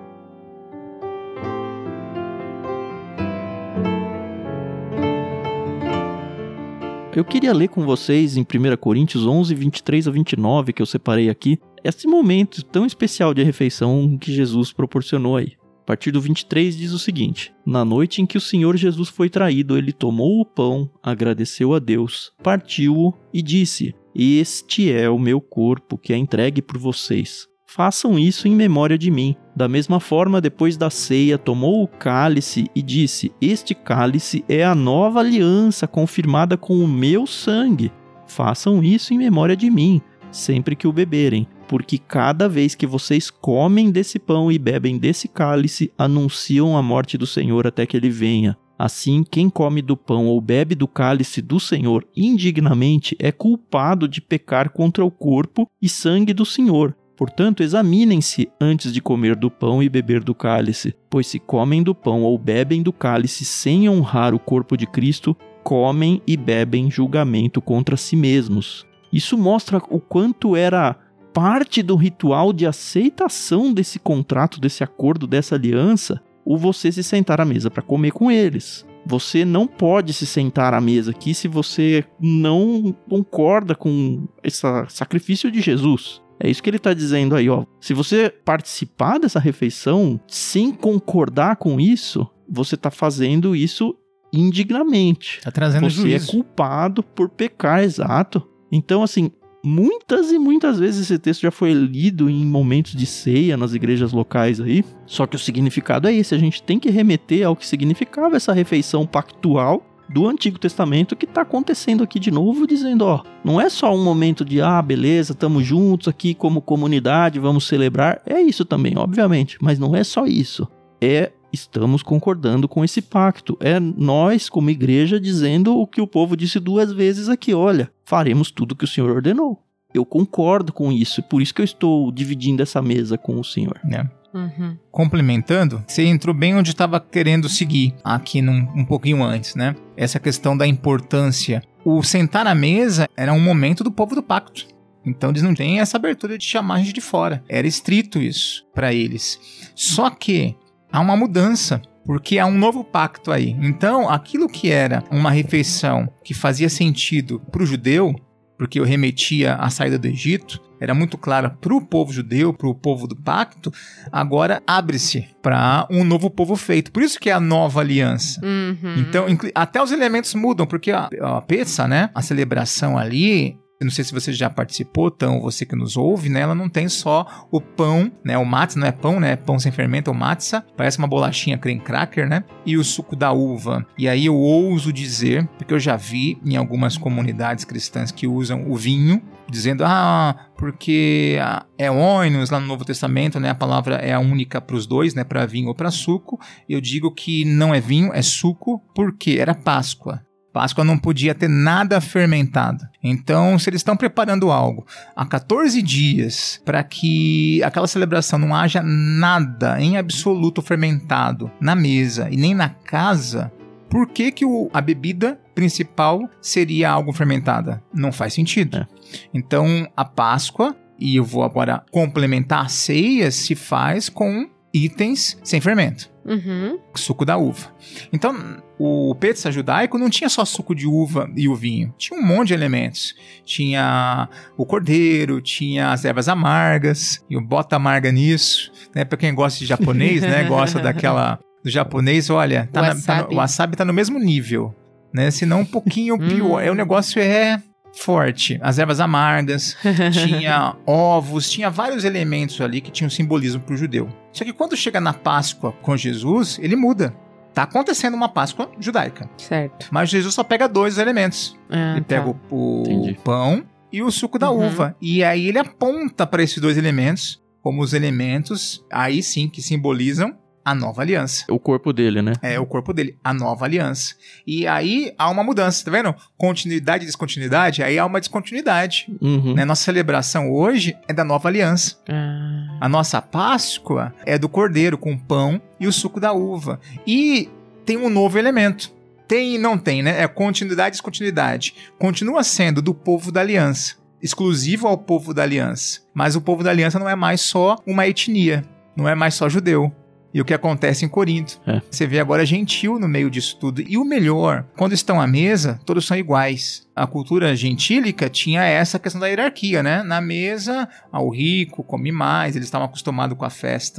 Eu queria ler com vocês em 1 Coríntios 11, 23 a 29, que eu separei aqui, esse momento tão especial de refeição que Jesus proporcionou aí. A partir do 23 diz o seguinte: Na noite em que o Senhor Jesus foi traído, ele tomou o pão, agradeceu a Deus, partiu-o e disse: Este é o meu corpo que é entregue por vocês. Façam isso em memória de mim. Da mesma forma, depois da ceia, tomou o cálice e disse: Este cálice é a nova aliança confirmada com o meu sangue. Façam isso em memória de mim, sempre que o beberem. Porque cada vez que vocês comem desse pão e bebem desse cálice, anunciam a morte do Senhor até que ele venha. Assim, quem come do pão ou bebe do cálice do Senhor indignamente é culpado de pecar contra o corpo e sangue do Senhor. Portanto, examinem-se antes de comer do pão e beber do cálice, pois se comem do pão ou bebem do cálice sem honrar o corpo de Cristo, comem e bebem julgamento contra si mesmos. Isso mostra o quanto era parte do ritual de aceitação desse contrato, desse acordo, dessa aliança, o você se sentar à mesa para comer com eles. Você não pode se sentar à mesa aqui se você não concorda com esse sacrifício de Jesus. É isso que ele está dizendo aí, ó. Se você participar dessa refeição sem concordar com isso, você está fazendo isso indignamente. Tá trazendo você juízo. é culpado por pecar, exato. Então, assim, muitas e muitas vezes esse texto já foi lido em momentos de ceia nas igrejas locais aí. Só que o significado é esse. A gente tem que remeter ao que significava essa refeição pactual do Antigo Testamento, que está acontecendo aqui de novo, dizendo, ó, não é só um momento de, beleza, estamos juntos aqui como comunidade, vamos celebrar. É isso também, obviamente, mas não é só isso. Estamos concordando com esse pacto. É nós, como igreja, dizendo o que o povo disse 2 vezes aqui, olha, faremos tudo que o Senhor ordenou. Eu concordo com isso, por isso que eu estou dividindo essa mesa com o senhor. Complementando, você entrou bem onde estava querendo seguir, aqui um pouquinho antes, né? Essa questão da importância. O sentar à mesa era um momento do povo do pacto. Então eles não têm essa abertura de chamar a gente de fora. Era estrito isso para eles. Só que há uma mudança, porque há um novo pacto aí. Então aquilo que era uma refeição que fazia sentido para o judeu, porque eu remetia à saída do Egito, era muito clara para o povo judeu, para o povo do pacto, agora abre-se para um novo povo feito. Por isso que é a nova aliança. Então, até os elementos mudam, porque a Pessah, né, a celebração ali, eu não sei se você já participou, então você que nos ouve, né, ela não tem só o pão, né, o matzah, não é pão, né, pão sem fermento, é o matzah, parece uma bolachinha creme cracker, né, e o suco da uva. E aí eu ouso dizer, porque eu já vi em algumas comunidades cristãs que usam o vinho, dizendo, porque é oinos lá no Novo Testamento, né, a palavra é a única para os dois, né, para vinho ou para suco. Eu digo que não é vinho, é suco, porque era Páscoa. Páscoa não podia ter nada fermentado. Então, se eles estão preparando algo há 14 dias para que aquela celebração não haja nada em absoluto fermentado na mesa e nem na casa, por que a bebida principal seria algo fermentada? Não faz sentido. Então, a Páscoa, e eu vou agora complementar, a ceia se faz com itens sem fermento. Suco da uva. Então, o Pessah judaico não tinha só suco de uva e o vinho. Tinha um monte de elementos. Tinha o cordeiro, tinha as ervas amargas, e o bota amarga nisso, né? Para quem gosta de japonês, né? Gosta do japonês, olha, o wasabi tá no mesmo nível, né? Se não um pouquinho pior. O negócio é forte. As ervas amargas, tinha ovos, tinha vários elementos ali que tinham simbolismo para o judeu. Só que quando chega na Páscoa com Jesus, ele muda. Tá acontecendo uma Páscoa judaica. Certo. Mas Jesus só pega 2 elementos. Ele pega o pão e o suco da uva. E aí ele aponta para esses 2 elementos como os elementos, aí sim, que simbolizam a nova aliança. O corpo dele, né? É, o corpo dele, a nova aliança. E aí há uma mudança, tá vendo? Continuidade e descontinuidade, aí há uma descontinuidade. Né? Nossa celebração hoje é da nova aliança. A nossa Páscoa é do cordeiro com pão e o suco da uva. E tem um novo elemento. Tem e não tem, né? É continuidade e descontinuidade. Continua sendo do povo da aliança, exclusivo ao povo da aliança. Mas o povo da aliança não é mais só uma etnia, não é mais só judeu. E o que acontece em Corinto. Você vê agora gentil no meio disso tudo. E o melhor, quando estão à mesa, todos são iguais. A cultura gentílica tinha essa questão da hierarquia, né? Na mesa, o rico come mais, eles estavam acostumados com as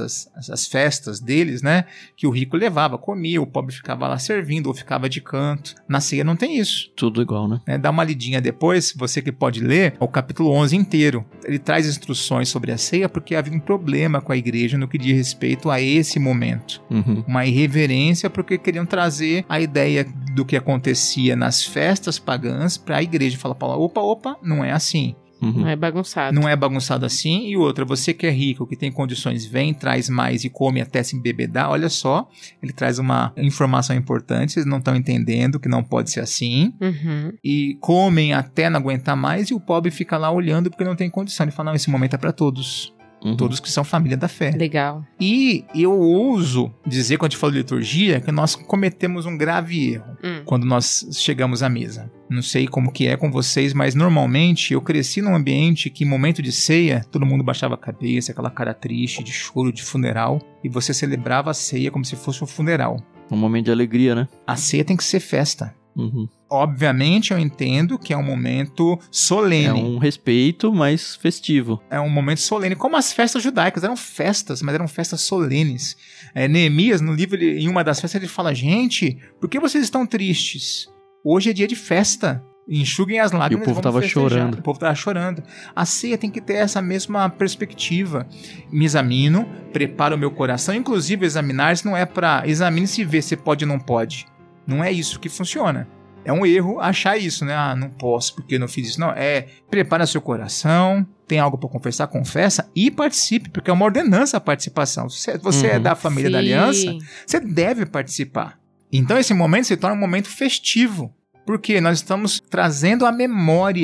festas deles, né? Que o rico levava, comia, o pobre ficava lá servindo ou ficava de canto. Na ceia não tem isso. Tudo igual, né? Dá uma lidinha depois, você que pode ler, o capítulo 11 inteiro. Ele traz instruções sobre a ceia porque havia um problema com a igreja no que diz respeito a esse momento. Uma irreverência porque queriam trazer a ideia do que acontecia nas festas pagãs para a igreja. Fala, opa, não é assim. Não é bagunçado. Não é bagunçado assim. E outra, você que é rico, que tem condições, vem, traz mais e come até se embebedar. Olha só, ele traz uma informação importante, vocês não estão entendendo que não pode ser assim. E comem até não aguentar mais e o pobre fica lá olhando porque não tem condição. Ele fala, não, esse momento é para todos. Todos que são família da fé. Legal. E eu ouso dizer, quando a gente fala de liturgia, que nós cometemos um grave erro quando nós chegamos à mesa. Não sei como que é com vocês, mas normalmente eu cresci num ambiente que, em momento de ceia, todo mundo baixava a cabeça, aquela cara triste, de choro, de funeral, e você celebrava a ceia como se fosse um funeral. Um momento de alegria, né? A ceia tem que ser festa. Obviamente eu entendo que é um momento solene. É um respeito, mas festivo. É um momento solene, como as festas judaicas, eram festas, mas eram festas solenes. Neemias, no livro, em uma das festas, ele fala, gente, por que vocês estão tristes? Hoje é dia de festa. Enxuguem as lágrimas. E o povo estava chorando. O povo estava chorando. A ceia tem que ter essa mesma perspectiva. Me examino, preparo o meu coração. Inclusive, examinar-se não é para examine-se e ver se pode ou não pode. Não é isso que funciona. É um erro achar isso, né? Não posso porque não fiz isso. Não, prepara seu coração, tem algo para confessar, confessa e participe, porque é uma ordenança a participação. Se você é da família da aliança, você deve participar. Então esse momento se torna um momento festivo, porque nós estamos trazendo à memória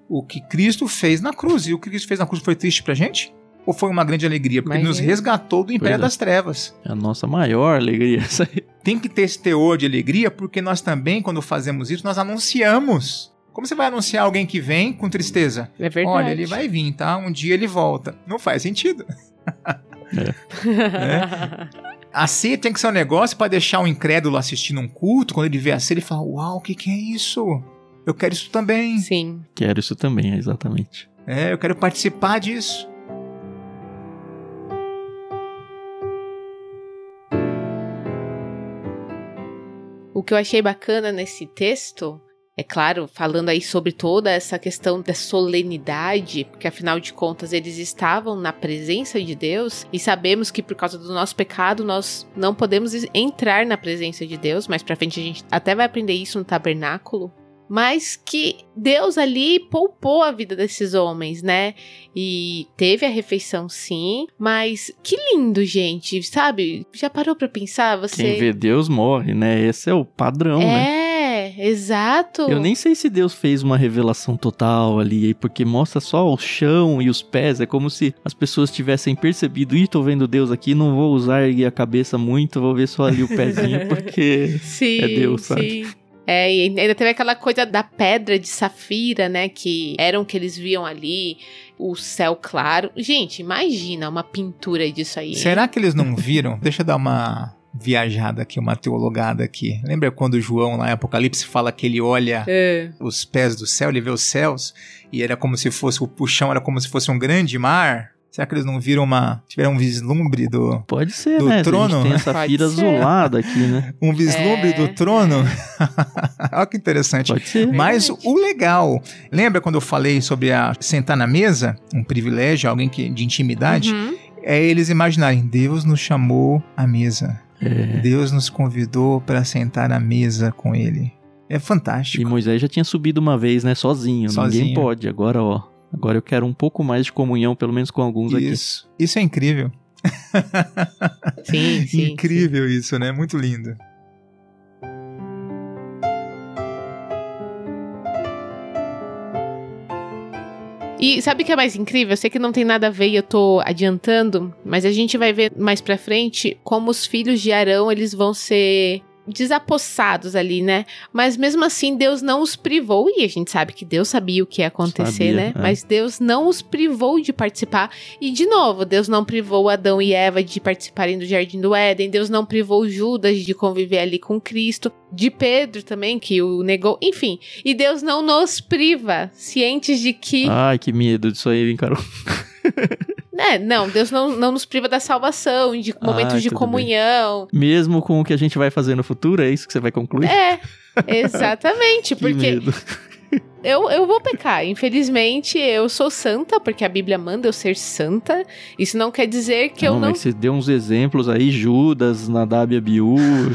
o que Cristo fez na cruz. E o que Cristo fez na cruz foi triste pra gente? Ou foi uma grande alegria? Porque ele nos resgatou do império das trevas. É a nossa maior alegria. Tem que ter esse teor de alegria, porque nós também, quando fazemos isso, nós anunciamos. Como você vai anunciar alguém que vem com tristeza? É verdade. Olha, ele vai vir, tá? Um dia ele volta. Não faz sentido. A ceia tem que ser um negócio para deixar um incrédulo assistindo um culto. Quando ele vê a ceia, ele fala, uau, o que é isso? Eu quero isso também. Sim. Quero isso também, exatamente. Eu quero participar disso. O que eu achei bacana nesse texto, é claro, falando aí sobre toda essa questão da solenidade, porque afinal de contas eles estavam na presença de Deus e sabemos que por causa do nosso pecado nós não podemos entrar na presença de Deus, mas pra frente a gente até vai aprender isso no tabernáculo. Mas que Deus ali poupou a vida desses homens, né? E teve a refeição sim, mas que lindo, gente, sabe? Já parou pra pensar? Quem vê Deus morre, né? Esse é o padrão, né? Exato. Eu nem sei se Deus fez uma revelação total ali, porque mostra só o chão e os pés. É como se as pessoas tivessem percebido, tô vendo Deus aqui, não vou usar a cabeça muito, vou ver só ali o pezinho, porque sim, é Deus, sabe? Sim. E ainda teve aquela coisa da pedra de safira, né, que eram que eles viam ali, o céu claro. Gente, imagina uma pintura disso aí. Será que eles não viram? Deixa eu dar uma viajada aqui, uma teologada aqui. Lembra quando João, lá em Apocalipse, fala que ele olha os pés do céu, ele vê os céus, e era como se fosse, o chão era como se fosse um grande mar? Será que eles não tiveram um vislumbre do Pode ser, do né? trono? A gente tem a safira azulada aqui, né? Um vislumbre do trono? Olha que interessante. Pode ser. Mas o legal, lembra quando eu falei sobre sentar na mesa? Um privilégio, alguém de intimidade? É eles imaginarem, Deus nos chamou à mesa. Deus nos convidou para sentar à mesa com ele. É fantástico. E Moisés já tinha subido uma vez, né? Sozinho. Ninguém pode. Agora eu quero um pouco mais de comunhão, pelo menos com alguns aqui. Isso é incrível. Sim. Incrível isso, né? Muito lindo. E sabe o que é mais incrível? Eu sei que não tem nada a ver e eu tô adiantando, mas a gente vai ver mais pra frente como os filhos de Arão, eles vão ser desapossados ali, né? Mas mesmo assim, Deus não os privou, e a gente sabe que Deus sabia o que ia acontecer, né? Mas Deus não os privou de participar. E, de novo, Deus não privou Adão e Eva de participarem do Jardim do Éden, Deus não privou Judas de conviver ali com Cristo, de Pedro também, que o negou, enfim. E Deus não nos priva, cientes de que... Ai, que medo disso aí, hein, Carol? Não, Deus não nos priva da salvação, de momentos de comunhão. Bem. Mesmo com o que a gente vai fazer no futuro, é isso que você vai concluir? Exatamente, porque eu vou pecar. Infelizmente, eu sou santa, porque a Bíblia manda eu ser santa. Isso não quer dizer que eu não... Mas você deu uns exemplos aí, Judas, Nadab e Abiú.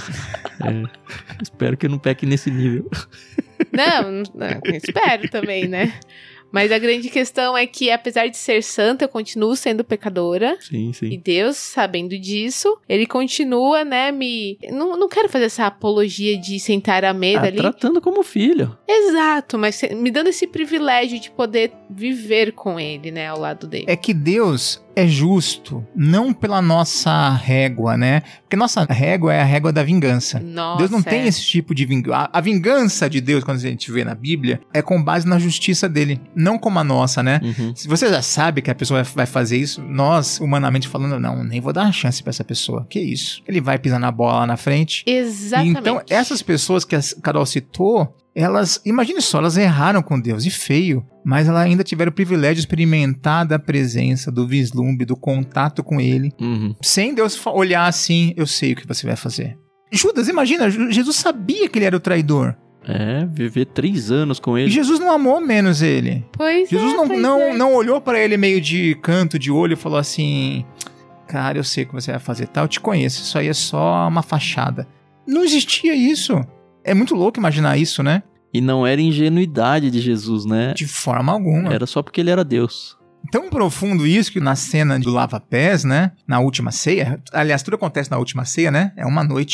Espero que eu não peque nesse nível. Não, espero também, né? Mas a grande questão é que, apesar de ser santa, eu continuo sendo pecadora. Sim. E Deus, sabendo disso, ele continua, né, Não quero fazer essa apologia de sentar à mesa ali. Tratando como filho. Exato, mas me dando esse privilégio de poder viver com ele, né, ao lado dele. É que Deus é justo, não pela nossa régua, né? Porque nossa régua é a régua da vingança. Nossa, Deus não tem esse tipo de vingança. A vingança de Deus, quando a gente vê na Bíblia, é com base na justiça dele, não como a nossa, né? Se você já sabe que a pessoa vai fazer isso, nós, humanamente falando, não, nem vou dar uma chance pra essa pessoa. Que isso? Ele vai pisar na bola lá na frente. Exatamente. Então, essas pessoas que a Carol citou, elas, imagine só, elas erraram com Deus, e feio, mas elas ainda tiveram o privilégio de experimentar da presença, do vislumbre, do contato com ele, sem Deus olhar assim, eu sei o que você vai fazer. Judas, imagina, Jesus sabia que ele era o traidor. Viver 3 anos com ele. E Jesus não amou menos ele. Jesus não olhou pra ele meio de canto, de olho, e falou assim, cara, eu sei o que você vai fazer, tá? Eu te conheço, isso aí é só uma fachada. Não existia isso. É muito louco imaginar isso, né? E não era ingenuidade de Jesus, né? De forma alguma. Era só porque ele era Deus. Tão profundo isso que na cena do lava-pés, né? Na última ceia, aliás, tudo acontece na última ceia, né? É uma noite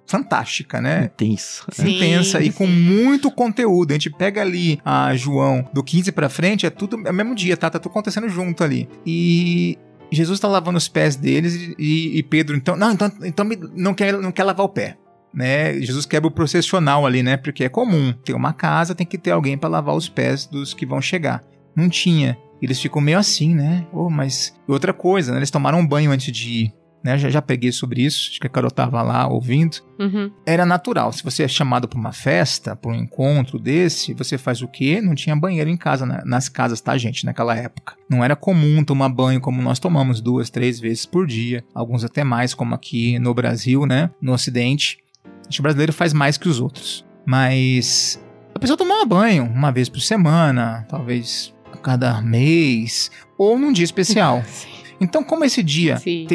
fantástica, né? Intensa. Sim, Intensa e com muito conteúdo. A gente pega ali a João do 15 pra frente, é tudo é o mesmo dia, tá? Tá tudo acontecendo junto ali. E Jesus tá lavando os pés deles e Pedro, então não quer lavar o pé. Né? Jesus quebra o processional ali, né? Porque é comum ter uma casa, tem que ter alguém para lavar os pés dos que vão chegar. Não tinha. Eles ficam meio assim, né? Mas outra coisa, né? Eles tomaram um banho antes de ir. Né? Já preguei sobre isso, acho que a Carol tava lá ouvindo. Era natural, se você é chamado para uma festa, para um encontro desse, você faz o quê? Não tinha banheiro em casa, nas casas, tá, gente, naquela época. Não era comum tomar banho como nós tomamos 2, 3 vezes por dia, alguns até mais, como aqui no Brasil, né, no Ocidente. O brasileiro faz mais que os outros, mas a pessoa tomava banho uma vez por semana, talvez a cada mês, ou num dia especial. Então, como esse dia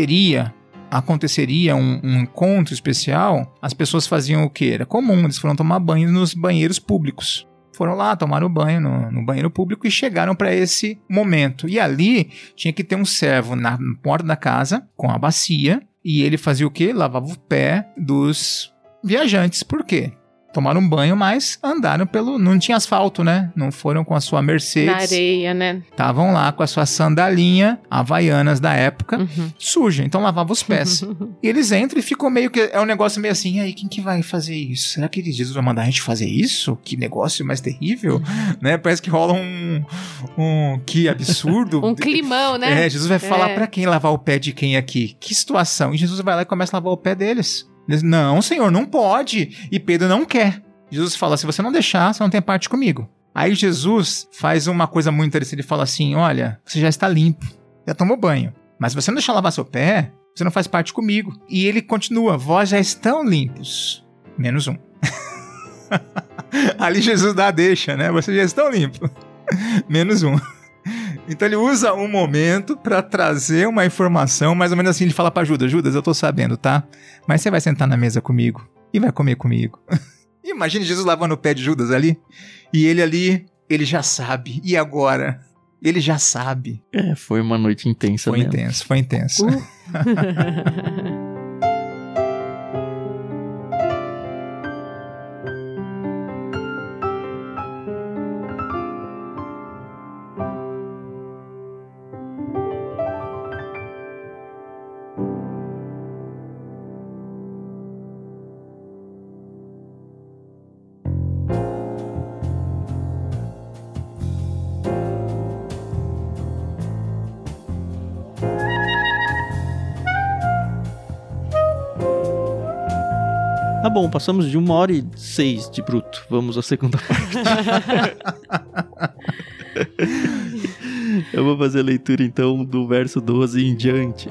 aconteceria um encontro especial, as pessoas faziam o quê? Era comum, eles foram tomar banho nos banheiros públicos. Foram lá, tomaram banho no banheiro público e chegaram para esse momento. E ali tinha que ter um servo na porta da casa com a bacia e ele fazia o quê? Lavava o pé dos viajantes. Por quê? Tomaram um banho, mas andaram não tinha asfalto, né? Não foram com a sua Mercedes. Na areia, né? Estavam lá com a sua sandalinha, havaianas da época, suja. Então lavava os pés. E eles entram e ficam meio que... É um negócio meio assim, e aí, quem que vai fazer isso? Será que Jesus vai mandar a gente fazer isso? Que negócio mais terrível, né? Parece que rola que absurdo. Um climão, né? Jesus vai falar pra quem lavar o pé de quem aqui? Que situação? E Jesus vai lá e começa a lavar o pé deles. Eles, não, Senhor, não pode. E Pedro não quer. Jesus fala, se você não deixar, você não tem parte comigo. Aí Jesus faz uma coisa muito interessante. Ele fala assim, olha, você já está limpo, já tomou banho. Mas se você não deixar lavar seu pé, você não faz parte comigo. E ele continua, vós já estão limpos. Menos um. Ali Jesus dá a deixa, né? Vocês já estão limpos. Menos um. Então ele usa um momento para trazer uma informação, mais ou menos assim, ele fala para Judas, eu tô sabendo, tá? Mas você vai sentar na mesa comigo e vai comer comigo. Imagine Jesus lavando o pé de Judas ali, e ele ali, ele já sabe, e agora? Ele já sabe. Foi uma noite intensa mesmo. Foi intenso. Tá bom, passamos de 1h06 de bruto. Vamos à segunda parte. Eu vou fazer a leitura então do verso 12 em diante.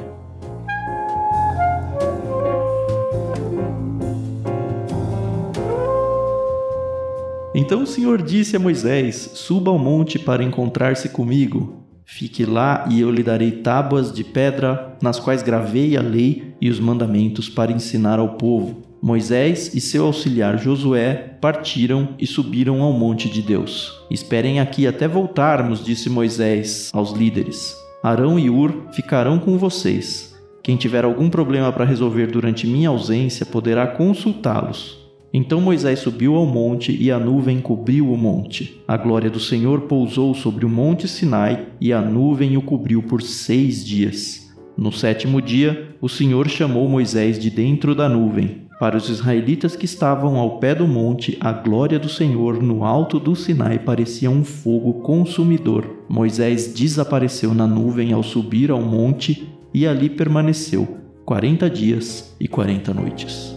Então o Senhor disse a Moisés, suba ao monte para encontrar-se comigo. Fique lá e eu lhe darei tábuas de pedra, nas quais gravei a lei e os mandamentos para ensinar ao povo. Moisés e seu auxiliar Josué partiram e subiram ao monte de Deus. Esperem aqui até voltarmos, disse Moisés aos líderes. Arão e Hur ficarão com vocês. Quem tiver algum problema para resolver durante minha ausência poderá consultá-los. Então Moisés subiu ao monte e a nuvem cobriu o monte. A glória do Senhor pousou sobre o monte Sinai e a nuvem o cobriu por 6 dias. No 7º dia, o Senhor chamou Moisés de dentro da nuvem. Para os israelitas que estavam ao pé do monte, a glória do Senhor no alto do Sinai parecia um fogo consumidor. Moisés desapareceu na nuvem ao subir ao monte e ali permaneceu 40 dias e 40 noites.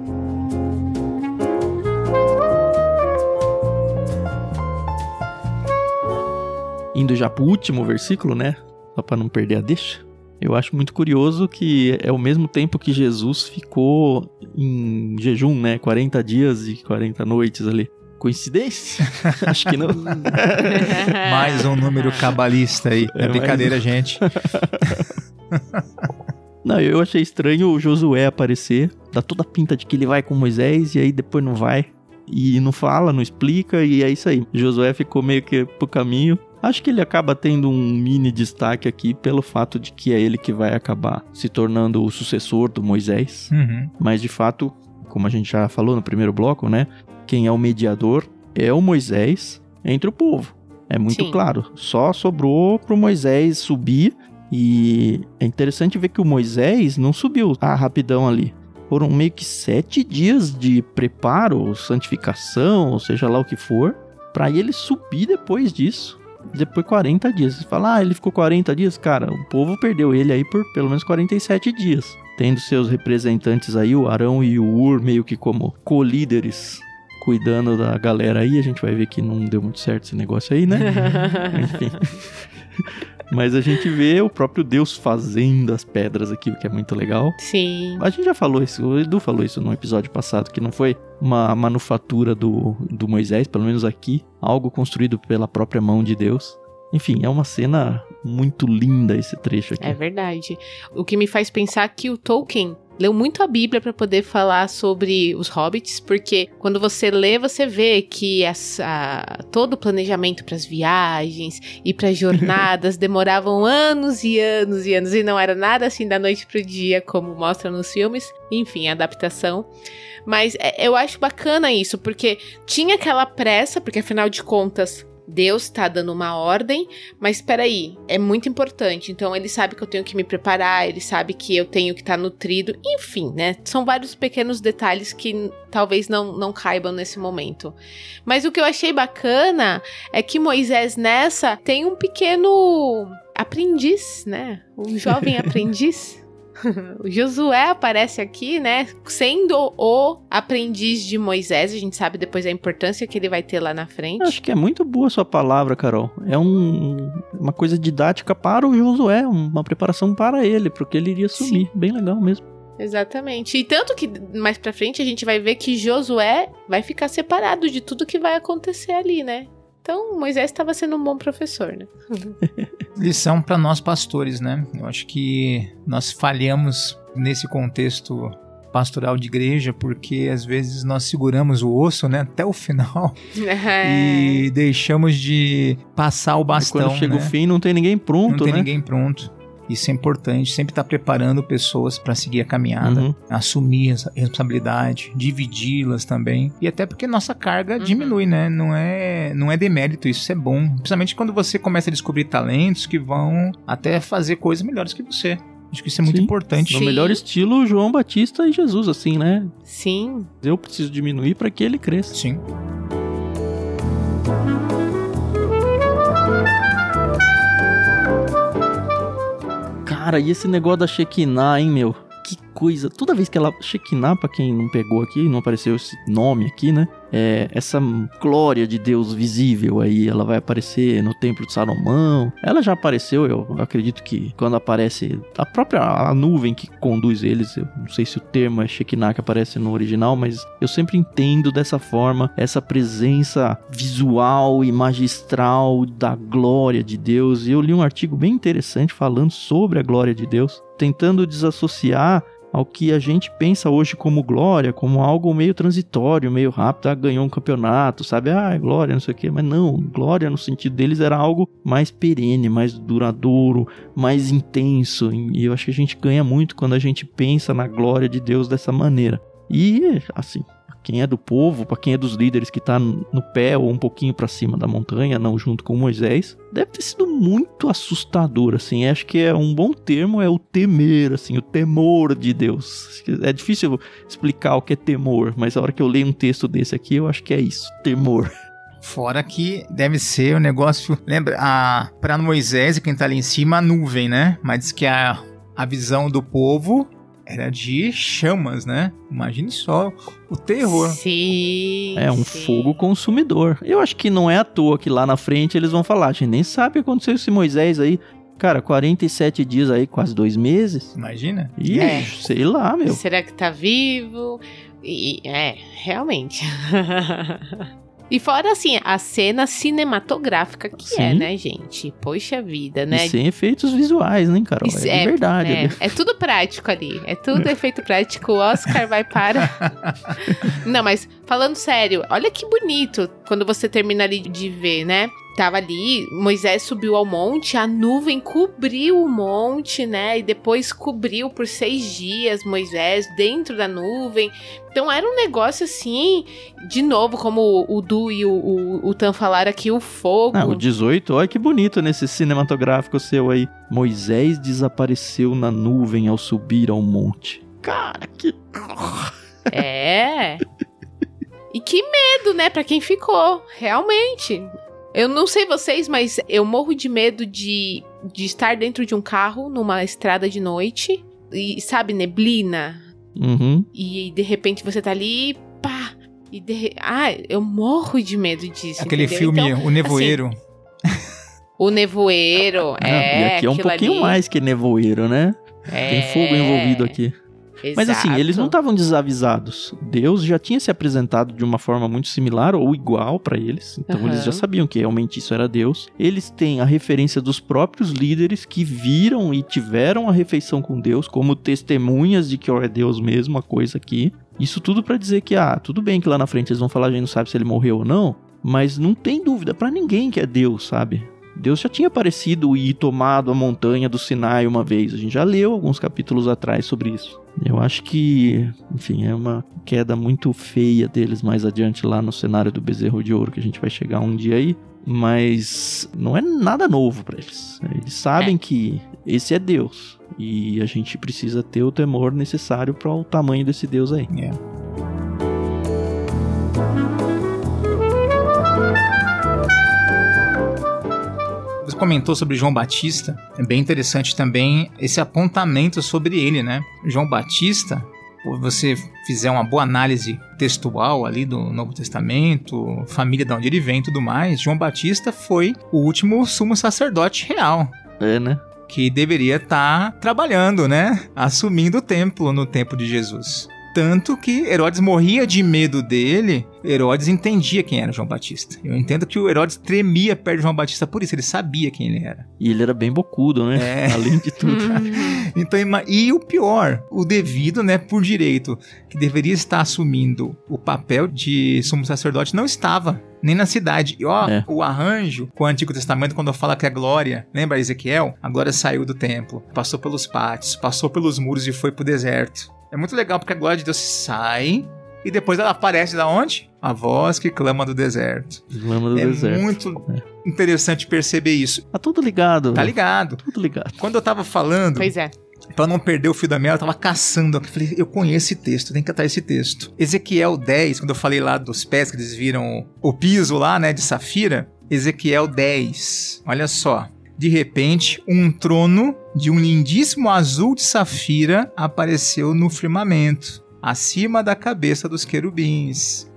Indo já para o último versículo, né? Só para não perder a deixa. Eu acho muito curioso que é o mesmo tempo que Jesus ficou em jejum, né? 40 dias e 40 noites ali. Coincidência? Acho que não. Mais um número cabalista aí. É brincadeira, gente. Não, eu achei estranho o Josué aparecer. Dá toda a pinta de que ele vai com Moisés e aí depois não vai. E não fala, não explica e é isso aí. Josué ficou meio que pro caminho. Acho que ele acaba tendo um mini destaque aqui pelo fato de que é ele que vai acabar se tornando o sucessor do Moisés. Mas, de fato, como a gente já falou no primeiro bloco, né? Quem é o mediador é o Moisés entre o povo. É muito claro. Só sobrou pro Moisés subir. E é interessante ver que o Moisés não subiu rapidão ali. Foram meio que 7 dias de preparo, santificação, ou seja lá o que for, para ele subir depois disso. Depois 40 dias. Você fala, ele ficou 40 dias? Cara, o povo perdeu ele aí por pelo menos 47 dias. Tendo seus representantes aí, o Arão e o Hur, meio que como co-líderes, cuidando da galera aí. A gente vai ver que não deu muito certo esse negócio aí, né? Enfim. Mas a gente vê o próprio Deus fazendo as pedras aqui, o que é muito legal. Sim. A gente já falou isso, o Edu falou isso no episódio passado, que não foi uma manufatura do Moisés, pelo menos aqui, algo construído pela própria mão de Deus. Enfim, é uma cena muito linda esse trecho aqui. É verdade. O que me faz pensar que o Tolkien leu muito a Bíblia para poder falar sobre os hobbits, porque quando você lê, você vê que todo o planejamento para as viagens e para as jornadas demoravam anos e anos e anos, e não era nada assim da noite pro dia, como mostra nos filmes. Enfim, a adaptação. Mas eu acho bacana isso, porque tinha aquela pressa, porque afinal de contas Deus tá dando uma ordem, mas peraí, é muito importante. Então ele sabe que eu tenho que me preparar, ele sabe que eu tenho que estar nutrido, enfim, né? São vários pequenos detalhes que talvez não caibam nesse momento. Mas o que eu achei bacana é que Moisés nessa tem um pequeno aprendiz, né? Um jovem aprendiz. O Josué aparece aqui, né, sendo o aprendiz de Moisés. A gente sabe depois a importância que ele vai ter lá na frente. Acho que é muito boa a sua palavra, Carol. É uma coisa didática para o Josué, uma preparação para ele, porque ele iria assumir. Sim. Bem legal mesmo. Exatamente. E tanto que mais pra frente a gente vai ver que Josué vai ficar separado de tudo que vai acontecer ali, né? Então, Moisés estava sendo um bom professor, né? Lição para nós pastores, né? Eu acho que nós falhamos nesse contexto pastoral de igreja, porque às vezes nós seguramos o osso, né, até o final e deixamos de passar o bastão. E quando chega, né, o fim, não tem ninguém pronto, né? Não tem ninguém pronto. Isso é importante, sempre estar preparando pessoas para seguir a caminhada, assumir essa responsabilidade, dividi-las também. E até porque nossa carga diminui, né? Não é demérito, isso é bom. Principalmente quando você começa a descobrir talentos que vão até fazer coisas melhores que você. Acho que isso é muito importante. No melhor estilo, João Batista e Jesus, assim, né? Sim. Eu preciso diminuir para que ele cresça. Sim. Cara, e esse negócio da Shekinah, hein, meu? Que coisa. Toda vez que ela... Shekinah, pra quem não pegou aqui, não apareceu esse nome aqui, né? Essa glória de Deus visível aí, ela vai aparecer no Templo de Salomão. Ela já apareceu, eu acredito que quando aparece a nuvem que conduz eles, eu não sei se o termo é Shekinah que aparece no original, mas eu sempre entendo dessa forma, essa presença visual e magistral da glória de Deus. E eu li um artigo bem interessante falando sobre a glória de Deus, tentando desassociar ao que a gente pensa hoje como glória, como algo meio transitório, meio rápido, ganhou um campeonato, sabe? Glória, não sei o quê. Mas não, glória no sentido deles era algo mais perene, mais duradouro, mais intenso. E eu acho que a gente ganha muito quando a gente pensa na glória de Deus dessa maneira. E, assim, quem é do povo, para quem é dos líderes que tá no pé ou um pouquinho para cima da montanha, não junto com Moisés, deve ter sido muito assustador, assim. Acho que é um bom termo, é o temer, assim, o temor de Deus. É difícil explicar o que é temor, mas a hora que eu leio um texto desse aqui, eu acho que é isso, temor. Fora que deve ser um negócio... Lembra, para Moisés e quem tá ali em cima, a nuvem, né? Mas diz que a visão do povo era de chamas, né? Imagine só o terror. Sim. É um fogo consumidor. Eu acho que não é à toa que lá na frente eles vão falar. A gente nem sabe o que aconteceu com esse Moisés aí. Cara, 47 dias aí, quase 2 meses. Imagina. Sei lá, meu. Será que tá vivo? Realmente. E fora, assim, a cena cinematográfica que é, né, gente? Poxa vida, né? E sem efeitos visuais, né, Carol? É de verdade. É tudo prático ali. É tudo efeito prático. O Oscar vai para... Não, mas falando sério, olha que bonito quando você termina ali de ver, né? tava ali, Moisés subiu ao monte, a nuvem cobriu o monte, né? E depois cobriu por 6 dias Moisés dentro da nuvem. Então era um negócio assim, de novo, como o Du e o Tan falaram aqui, o fogo. O 18, olha que bonito nesse cinematográfico seu aí. Moisés desapareceu na nuvem ao subir ao monte. Cara, que... É. E que medo, né, pra quem ficou, realmente. Eu não sei vocês, mas eu morro de medo de estar dentro de um carro numa estrada de noite e, sabe, neblina. Uhum. E de repente você tá ali, pá, e eu morro de medo disso. Aquele entendeu? filme, então, O Nevoeiro. Assim, O Nevoeiro, E aqui é um pouquinho ali. mais que nevoeiro, né? Tem fogo envolvido aqui. Exato. Mas assim, eles não estavam desavisados. Deus já tinha se apresentado de uma forma muito similar ou igual para eles. Então eles já sabiam que realmente isso era Deus. Eles têm a referência dos próprios líderes que viram e tiveram a refeição com Deus como testemunhas de que é Deus mesmo a coisa aqui. Isso tudo para dizer que, tudo bem que lá na frente eles vão falar, a gente não sabe se ele morreu ou não, mas não tem dúvida para ninguém que é Deus, sabe? Deus já tinha aparecido e tomado a montanha do Sinai uma vez. A gente já leu alguns capítulos atrás sobre isso. Eu acho que, enfim, é uma queda muito feia deles mais adiante lá no cenário do bezerro de ouro, que a gente vai chegar um dia aí. Mas não é nada novo para eles. Eles sabem que esse é Deus. E a gente precisa ter o temor necessário para o tamanho desse Deus aí. Você comentou sobre João Batista, é bem interessante também esse apontamento sobre ele, né? João Batista, se você fizer uma boa análise textual ali do Novo Testamento, família de onde ele vem e tudo mais, João Batista foi o último sumo sacerdote real. Né? Que deveria estar trabalhando, né? Assumindo o templo no tempo de Jesus. Tanto que Herodes morria de medo dele. Herodes entendia quem era João Batista. Eu entendo que o Herodes tremia perto de João Batista por isso, ele sabia quem ele era. E ele era bem bocudo, né? Além de tudo. Então, e o pior, o devido, né, por direito, que deveria estar assumindo o papel de sumo sacerdote, não estava. Nem na cidade. E o arranjo com o Antigo Testamento, quando fala que a glória, lembra Ezequiel? A glória saiu do templo, passou pelos pátios, passou pelos muros e foi pro deserto. É muito legal porque a glória de Deus sai e depois ela aparece da onde? A voz que clama do deserto. Clama do deserto. É muito interessante perceber isso. Tá tudo ligado. Tá ligado. Tudo ligado. Quando eu tava falando... Pois é. Pra não perder o fio da meada, eu tava caçando. Eu falei, eu conheço esse texto, tem que catar esse texto. Ezequiel 10, quando eu falei lá dos pés que eles viram o piso lá, né, de safira. Ezequiel 10, olha só. De repente, um trono de um lindíssimo azul de safira apareceu no firmamento, acima da cabeça dos querubins.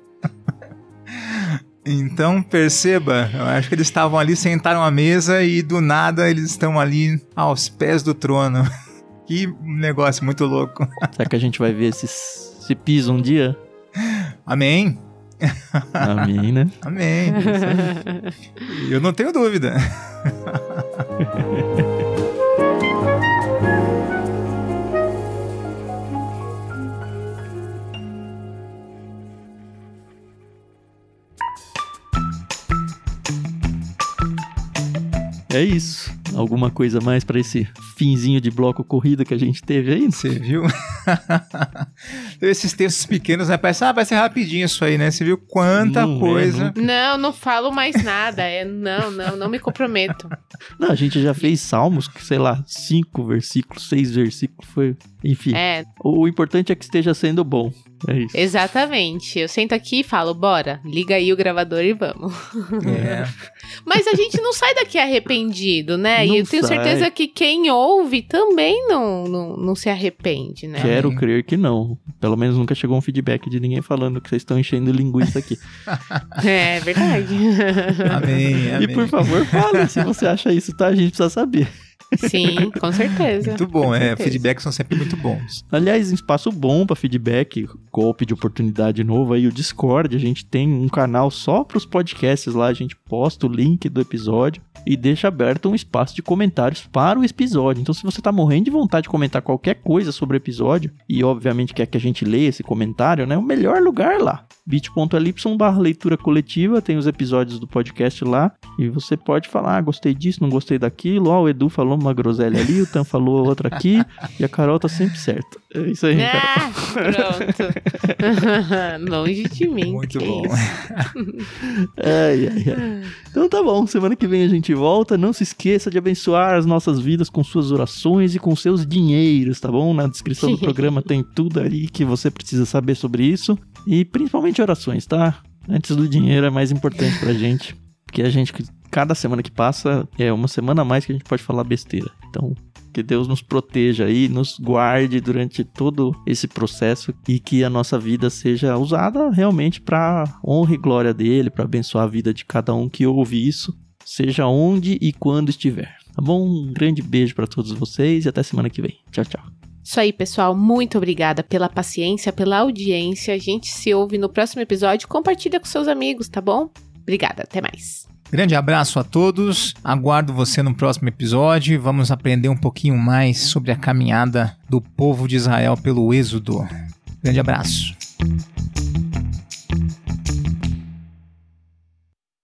Então, perceba, eu acho que eles estavam ali, sentaram à mesa e do nada eles estão ali aos pés do trono. Que negócio muito louco. Será que a gente vai ver esse piso um dia? Amém. Amém, né? Amém. Eu não tenho dúvida. É isso. Alguma coisa mais pra esse finzinho de bloco corrida que a gente teve aí? Você viu? Esses textos pequenos, né? Parece, vai ser rapidinho isso aí, né? Você viu quanta coisa. Não falo mais nada. Não me comprometo. Não, a gente já fez salmos, sei lá, 5 versículos, 6 versículos, foi... Enfim, o importante é que esteja sendo bom. É isso. Exatamente. Eu sento aqui e falo, bora, liga aí o gravador e vamos. Mas a gente não sai daqui arrependido, né? Não e eu tenho certeza que quem ouve também não se arrepende, né? Quero crer que não. Pelo menos nunca chegou um feedback de ninguém falando que vocês estão enchendo linguiça aqui. É verdade. Amém. E por favor, fala se você acha isso, tá? A gente precisa saber. Sim, com certeza. Muito bom, certeza. Feedbacks são sempre muito bons. Aliás, um espaço bom para feedback, golpe de oportunidade novo aí, o Discord. A gente tem um canal só para os podcasts lá, a gente posta o link do episódio e deixa aberto um espaço de comentários para o episódio. Então, se você tá morrendo de vontade de comentar qualquer coisa sobre o episódio, e obviamente quer que a gente leia esse comentário, né? O melhor lugar é lá. bit.ly/leitura coletiva, tem os episódios do podcast lá, e você pode falar, gostei disso, não gostei daquilo, o Edu falou uma groselha ali, o Tan falou outra aqui, e a Carol tá sempre certa. É isso aí, Carol. Pronto. Longe de mim. Muito bom. Ai. Então tá bom, semana que vem a gente volta. Não se esqueça de abençoar as nossas vidas com suas orações e com seus dinheiros, tá bom? Na descrição do programa tem tudo aí que você precisa saber sobre isso. E principalmente orações, tá? Antes do dinheiro é mais importante pra gente. Porque a gente, cada semana que passa, é uma semana a mais que a gente pode falar besteira. Então, que Deus nos proteja aí, nos guarde durante todo esse processo e que a nossa vida seja usada realmente para honra e glória dele, para abençoar a vida de cada um que ouve isso, seja onde e quando estiver. Tá bom? Um grande beijo para todos vocês e até semana que vem. Tchau, tchau. Isso aí, pessoal. Muito obrigada pela paciência, pela audiência. A gente se ouve no próximo episódio. Compartilha com seus amigos, tá bom? Obrigada. Até mais. Grande abraço a todos, aguardo você no próximo episódio, vamos aprender um pouquinho mais sobre a caminhada do povo de Israel pelo Êxodo. Grande abraço.